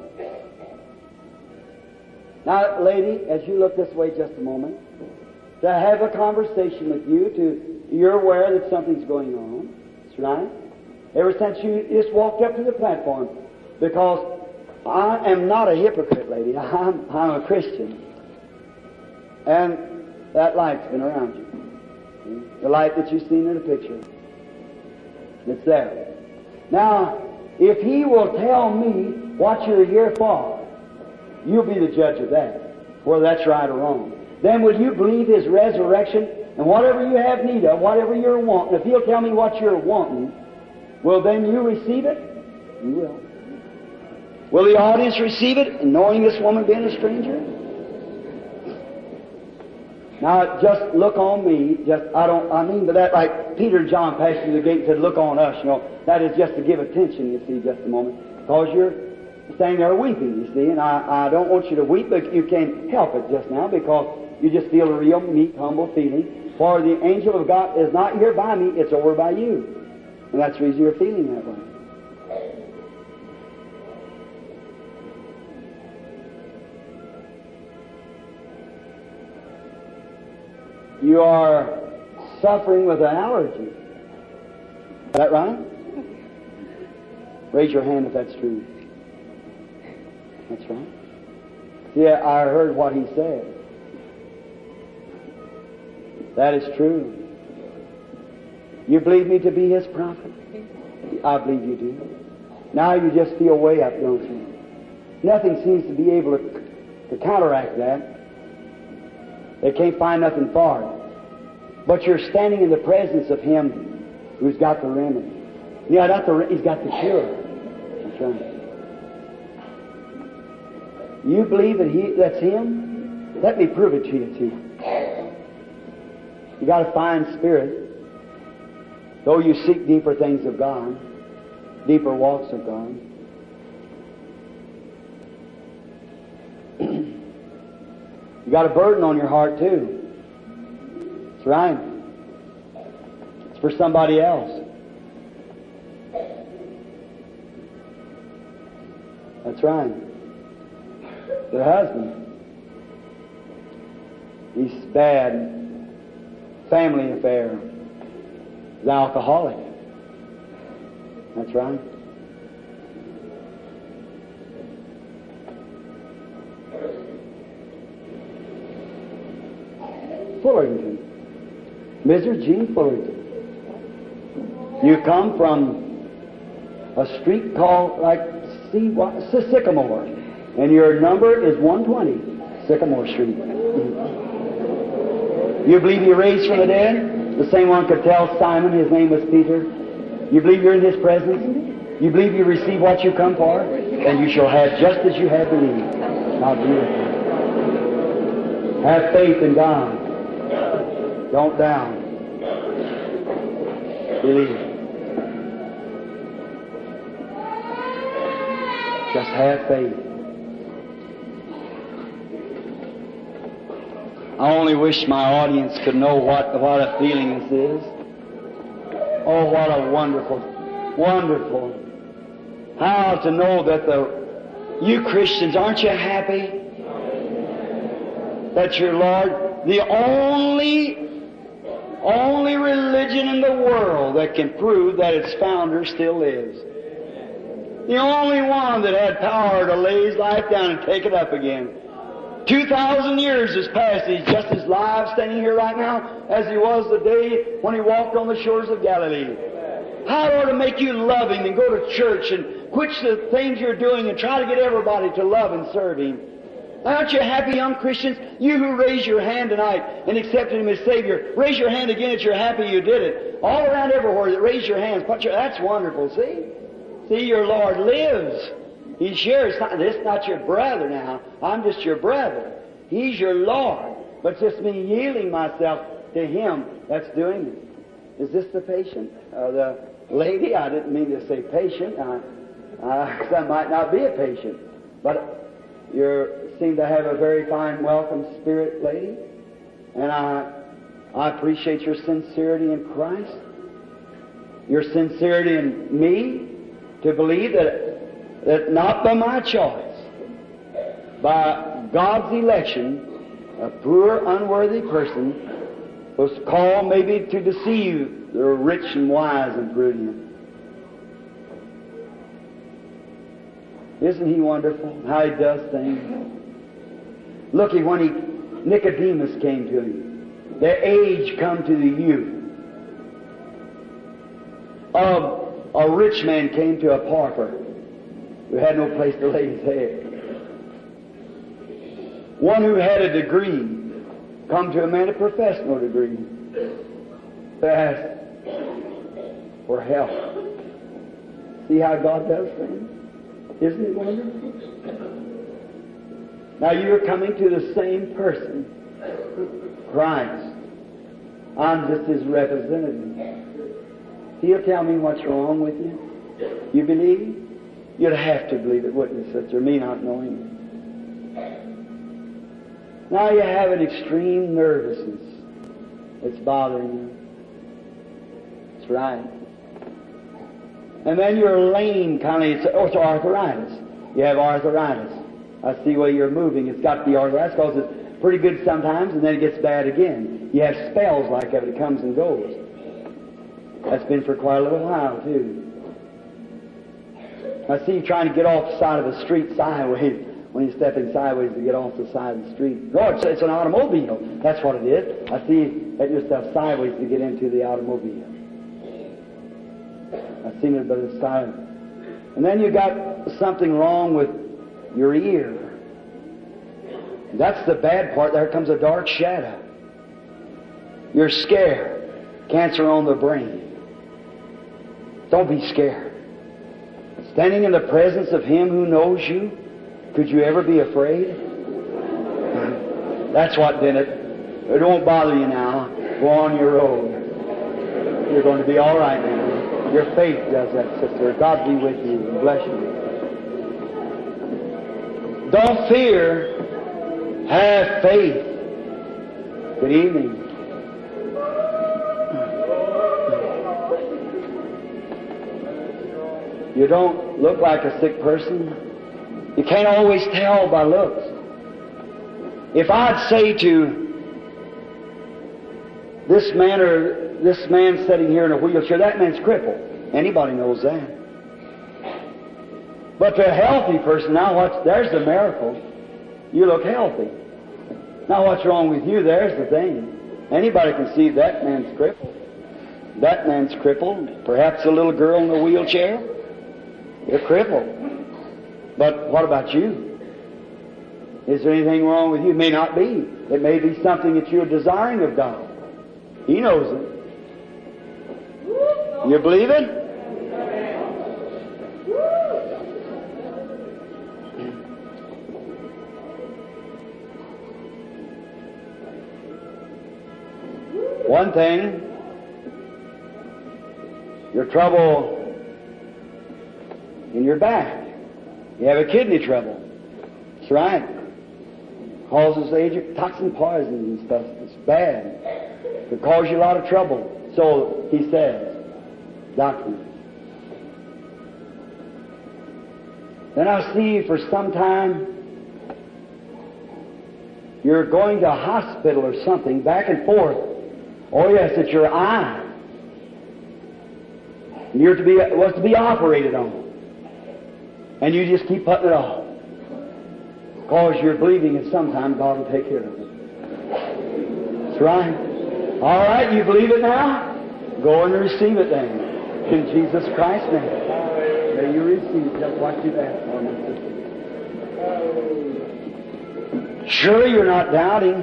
Now, lady, as you look this way just a moment, to have a conversation with you, to you're aware that something's going on. That's right. Ever since you just walked up to the platform, because I am not a hypocrite, lady. I'm, I'm a Christian. And that light's been around you. The light that you've seen in the picture. It's there. Now, if He will tell me what you're here for, you'll be the judge of that, whether that's right or wrong. Then will you believe His resurrection, and whatever you have need of, whatever you're wanting, if He'll tell me what you're wanting, will then you receive it? You will. Will the audience receive it, and knowing this woman being a stranger? Now, just look on me. Just I don't. I mean by that, like Peter and John passed through the gate and said, "Look on us." You know, that is just to give attention. You see, just a moment, because you're standing there weeping. You see, and I, I don't want you to weep, but you can't help it just now because you just feel a real meek, humble feeling. For the angel of God is not here by me; it's over by you, and that's the reason you're feeling that way. You are suffering with an allergy. Is that right? Raise your hand if that's true. That's right. Yeah, I heard what he said. That is true. You believe me to be His prophet? I believe you do. Now you just feel way up, don't you? Nothing seems to be able to, to counteract that. They can't find nothing for it. But you're standing in the presence of Him who's got the remedy. Yeah, not the, He's got the cure. That's right. You believe that He, that's Him? Let me prove it to you, see. You got a fine spirit. Though you seek deeper things of God, deeper walks of God. You got a burden on your heart too. That's right. It's for somebody else. That's right. Their husband. He's bad. Family affair. He's alcoholic. That's right. Fullerton. Missus Jean Fullerton. You come from a street called like C- Sycamore, and your number is one twenty, Sycamore Street. You believe He raised from the dead? The same one could tell Simon his name was Peter. You believe you're in His presence? You believe you receive what you come for? Then you shall have just as you have believed. Now do it. Have faith in God. Don't doubt. Believe. Just have faith. I only wish my audience could know what, what a feeling this is. Oh, what a wonderful, wonderful. How to know that the, you Christians, aren't you happy? That your Lord, the only Only religion in the world that can prove that its founder still lives. The only one that had power to lay His life down and take it up again. Two thousand years has passed. He's just as live standing here right now as He was the day when He walked on the shores of Galilee. How it ought to make you love Him and go to church and quit the things you're doing and try to get everybody to love and serve Him. Aren't you happy, young Christians? You who raised your hand tonight and accepted Him as Savior, raise your hand again that you're happy you did it. All around everywhere that raise your hands. Put your, that's wonderful, see? See, your Lord lives. He's here. It's not, this is not your brother now. I'm just your brother. He's your Lord. But it's just me yielding myself to Him that's doing this. Is this the patient? Or the lady? I didn't mean to say patient. I, uh, that might not be a patient. But you seem to have a very fine, welcome spirit, lady. And I, I appreciate your sincerity in Christ. Your sincerity in me to believe that, that not by my choice, by God's election, a poor, unworthy person was called maybe to deceive the rich and wise and prudent. Isn't He wonderful how He does things? Looky, when he, Nicodemus came to Him, the age come to the youth. Of a rich man came to a pauper who had no place to lay his head. One who had a degree come to a man who professed no degree to ask for help. See how God does things? Isn't it wonderful? Now you're coming to the same person, Christ. I'm just His representative. He'll tell me what's wrong with you. You believe? You'd have to believe it, wouldn't you, sister? Me not knowing it. Now you have an extreme nervousness that's bothering you. That's right. And then you're lame, kind of. It's, oh, it's arthritis. You have arthritis. I see where you're moving. It's got to be arthritis because it's pretty good sometimes, and then it gets bad again. You have spells like that. It comes and goes. That's been for quite a little while, too. I see you trying to get off the side of the street sideways when you're stepping sideways to get off the side of the street. Oh, it's, it's an automobile. That's what it is. I see you let yourself sideways to get into the automobile. I've seen it by the side. And then you got something wrong with your ear. That's the bad part. There comes a dark shadow. You're scared. Cancer on the brain. Don't be scared. Standing in the presence of Him who knows you, could you ever be afraid? That's what did it. It won't bother you now. Go on your road. You're going to be all right now. Your faith does that, sister. God be with you and bless you. Don't fear. Have faith. Good evening. You don't look like a sick person. You can't always tell by looks. If I'd say to this man or this man sitting here in a wheelchair, that man's crippled. Anybody knows that. But to a healthy person, now what's, there's the miracle. You look healthy. Now what's wrong with you? There's the thing. Anybody can see that man's crippled. That man's crippled. Perhaps a little girl in a wheelchair. You're crippled. But what about you? Is there anything wrong with you? It may not be. It may be something that you're desiring of God. He knows it. You believe it? One thing, your trouble in your back. You have a kidney trouble. That's right. Causes age, toxin poisons and stuff. It's bad. It causes you a lot of trouble. So he says, doctor. Then I see for some time you're going to a hospital or something, back and forth. Oh yes, it's your eye. And you're to be was to be operated on. And you just keep putting it off. Because you're believing that sometime God will take care of it. That's right. All right, you believe it now? Go and receive it then. In Jesus Christ's name. May you receive just what you've asked for, my sister. Surely you're not doubting.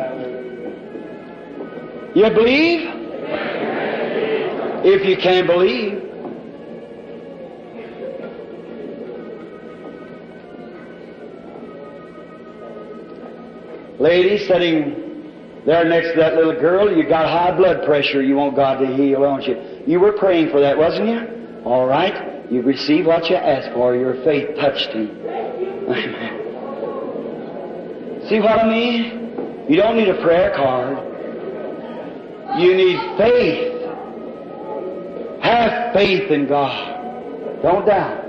You believe? If you can believe. Lady sitting there next to that little girl, you got high blood pressure you want God to heal, don't you? You were praying for that, wasn't you? All right. You received what you asked for. Your faith touched Him. Amen. See what I mean? You don't need a prayer card. You need faith. Have faith in God. Don't doubt.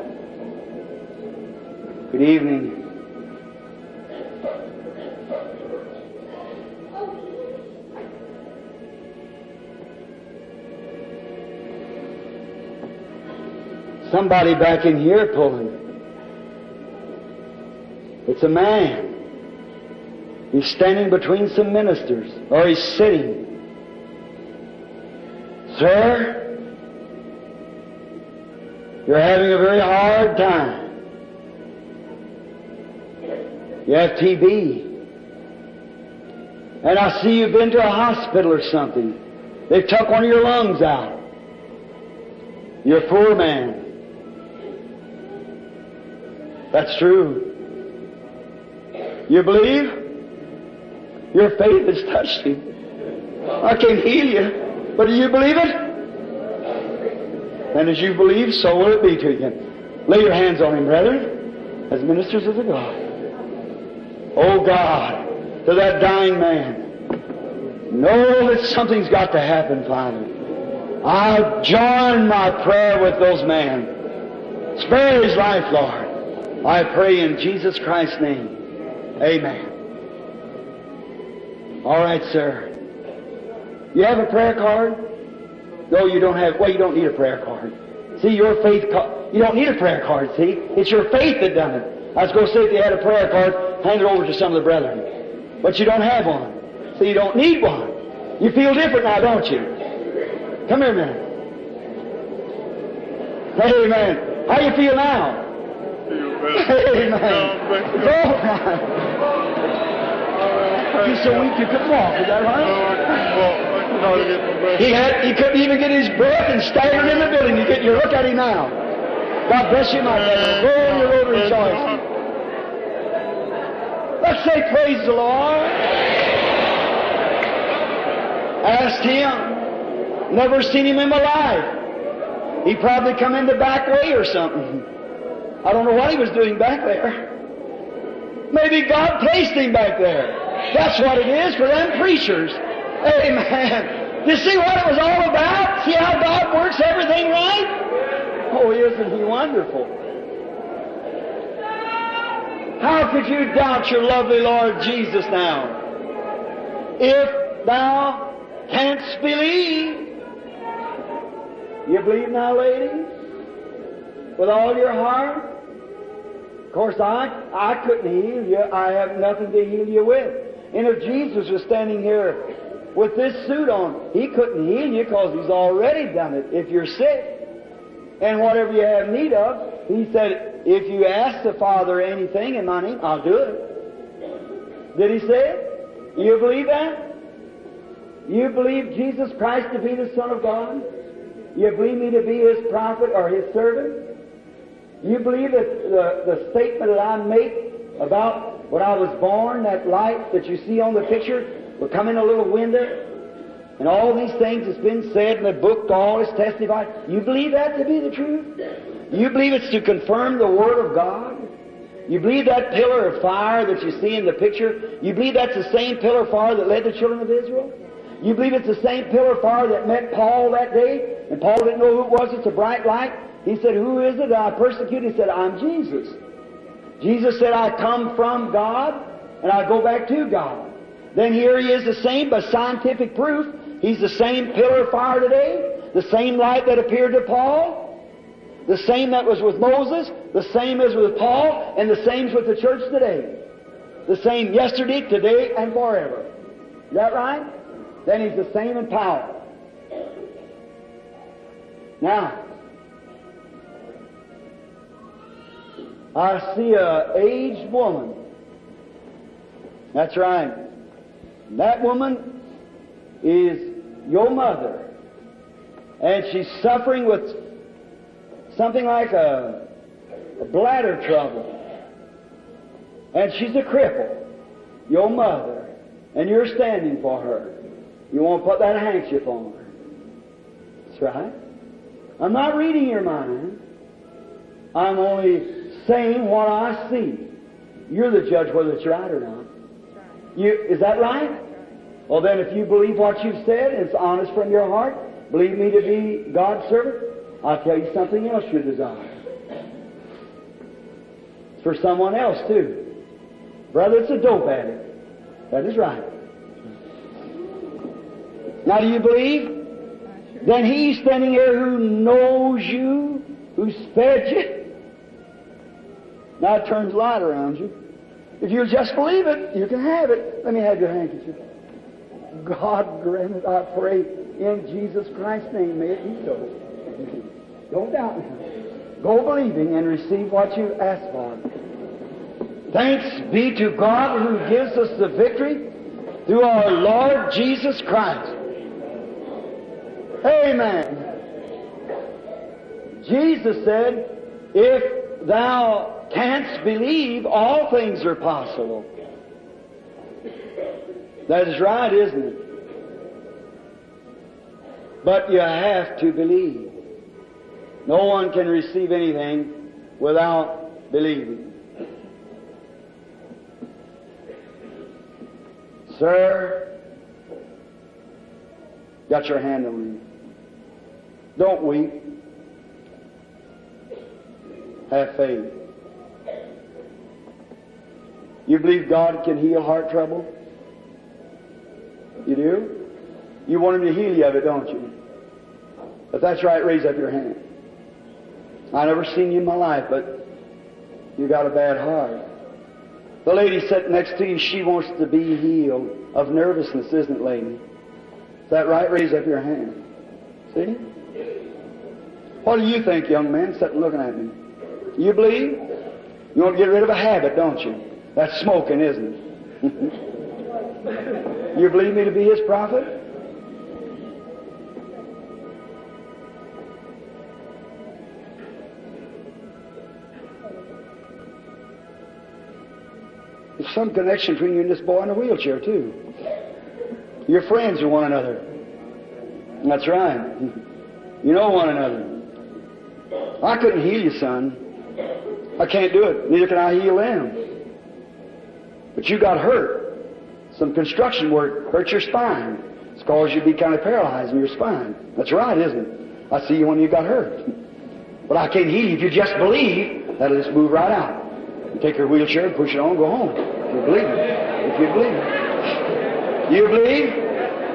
Good evening. Somebody back in here pulling. It's a man. He's standing between some ministers, or he's sitting. Sir, you're having a very hard time. You have T B. And I see you've been to a hospital or something. They've took one of your lungs out. You're a poor man. That's true. You believe? Your faith has touched Him. I can't heal you, but do you believe it? And as you believe, so will it be to you. Lay your hands on him, brethren, as ministers of the God. Oh God, to that dying man, know that something's got to happen, Father. I join my prayer with those men. Spare his life, Lord. I pray in Jesus Christ's name. Amen. All right, sir. You have a prayer card? No, you don't have. Well, you don't need a prayer card. See, your faith. You don't need a prayer card. See, it's your faith that done it. I was going to say if you had a prayer card, hand it over to some of the brethren. But you don't have one, so you don't need one. You feel different now, don't you? Come here a minute. Amen. How you feel now? Amen. It's all right. You're so weak you couldn't walk. Is that right? He had. He couldn't even get his breath and staggered in the building. You get your look at him now. God bless you, my brother. Go on your road rejoicing. Let's say praise the Lord. Asked him. Never seen him in my life. He probably come in the back way or something. I don't know what he was doing back there. Maybe God placed him back there. That's what it is for them preachers. Amen. You see what it was all about? See how God works everything right? Oh, isn't He wonderful? How could you doubt your lovely Lord Jesus now? If thou canst believe. You believe now, lady? With all your heart? Of course, I, I couldn't heal you. I have nothing to heal you with. And if Jesus was standing here with this suit on, He couldn't heal you because He's already done it if you're sick. And whatever you have need of, He said, if you ask the Father anything in my name, I'll do it. Did He say it? You believe that? You believe Jesus Christ to be the Son of God? You believe me to be His prophet or His servant? You believe that the, the statement that I make about when I was born, that light that you see on the picture will come in a little window, and all these things that's been said in the book, all is testified. You believe that to be the truth? You believe it's to confirm the Word of God? You believe that pillar of fire that you see in the picture, you believe that's the same pillar of fire that led the children of Israel? You believe it's the same pillar of fire that met Paul that day, and Paul didn't know who it was, it's a bright light? He said, who is it that I persecute? He said, I'm Jesus. Jesus said, I come from God, and I go back to God. Then here He is the same, by scientific proof. He's the same pillar of fire today, the same light that appeared to Paul, the same that was with Moses, the same as with Paul, and the same with the church today. The same yesterday, today, and forever. Is that right? Then He's the same in power. Now, I see a aged woman. That's right. That woman is your mother. And she's suffering with something like a, a bladder trouble. And she's a cripple. Your mother. And you're standing for her. You want to put that handkerchief on her. That's right. I'm not reading your mind. I'm only saying what I see. You're the judge whether it's right or not. You, is that right? Well, then if you believe what you've said and it's honest from your heart, believe me to be God's servant, I'll tell you something else you desire. It's for someone else too. Brother, it's a dope addict. That is right. Now do you believe? Then He's standing here who knows you, who's fed you. Now it turns light around you. If you'll just believe it, you can have it. Let me have your handkerchief. God grant it, I pray, in Jesus Christ's name, may it be so. Don't doubt now. Go believing and receive what you ask for. Thanks be to God who gives us the victory through our Lord Jesus Christ. Amen. Jesus said, if thou canst believe, all things are possible. That is right, isn't it? But you have to believe. No one can receive anything without believing. Sir, got your hand on me. Don't weep. Have faith. You believe God can heal heart trouble? You do? You want Him to heal you of it, don't you? If that's right, raise up your hand. I never seen you in my life, but you got a bad heart. The lady sitting next to you, she wants to be healed of nervousness, isn't it, lady? Is that right? Raise up your hand. See? What do you think, young man, sitting looking at me? You believe? You want to get rid of a habit, don't you? That's smoking, isn't it? You believe me to be His prophet? There's some connection between you and this boy in a wheelchair, too. You're friends with one another. That's right. You know one another. I couldn't heal you, son. I can't do it. Neither can I heal them. But you got hurt. Some construction work hurt your spine. It's caused you to be kind of paralyzed in your spine. That's right, isn't it? I see you when you got hurt. But I can't heal you. If you just believe, that'll just move right out. You take your wheelchair and push it on and go home. If you believe it. If you believe it. You believe?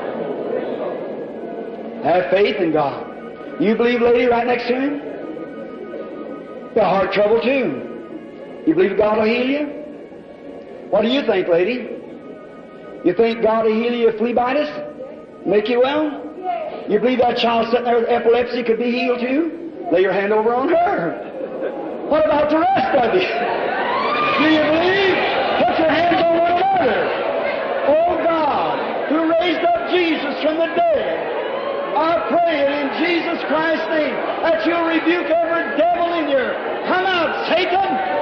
Have faith in God. You believe, lady, right next to Him? You got heart trouble too. You believe God will heal you? What do you think, lady? You think God will heal you of phlebitis? Make you well? You believe that child sitting there with epilepsy could be healed too? Lay your hand over on her. What about the rest of you? Do you believe? Put your hands on one another. Oh God, who raised up Jesus from the dead, I pray it in Jesus Christ's name that you'll rebuke every devil in you. Come out, Satan!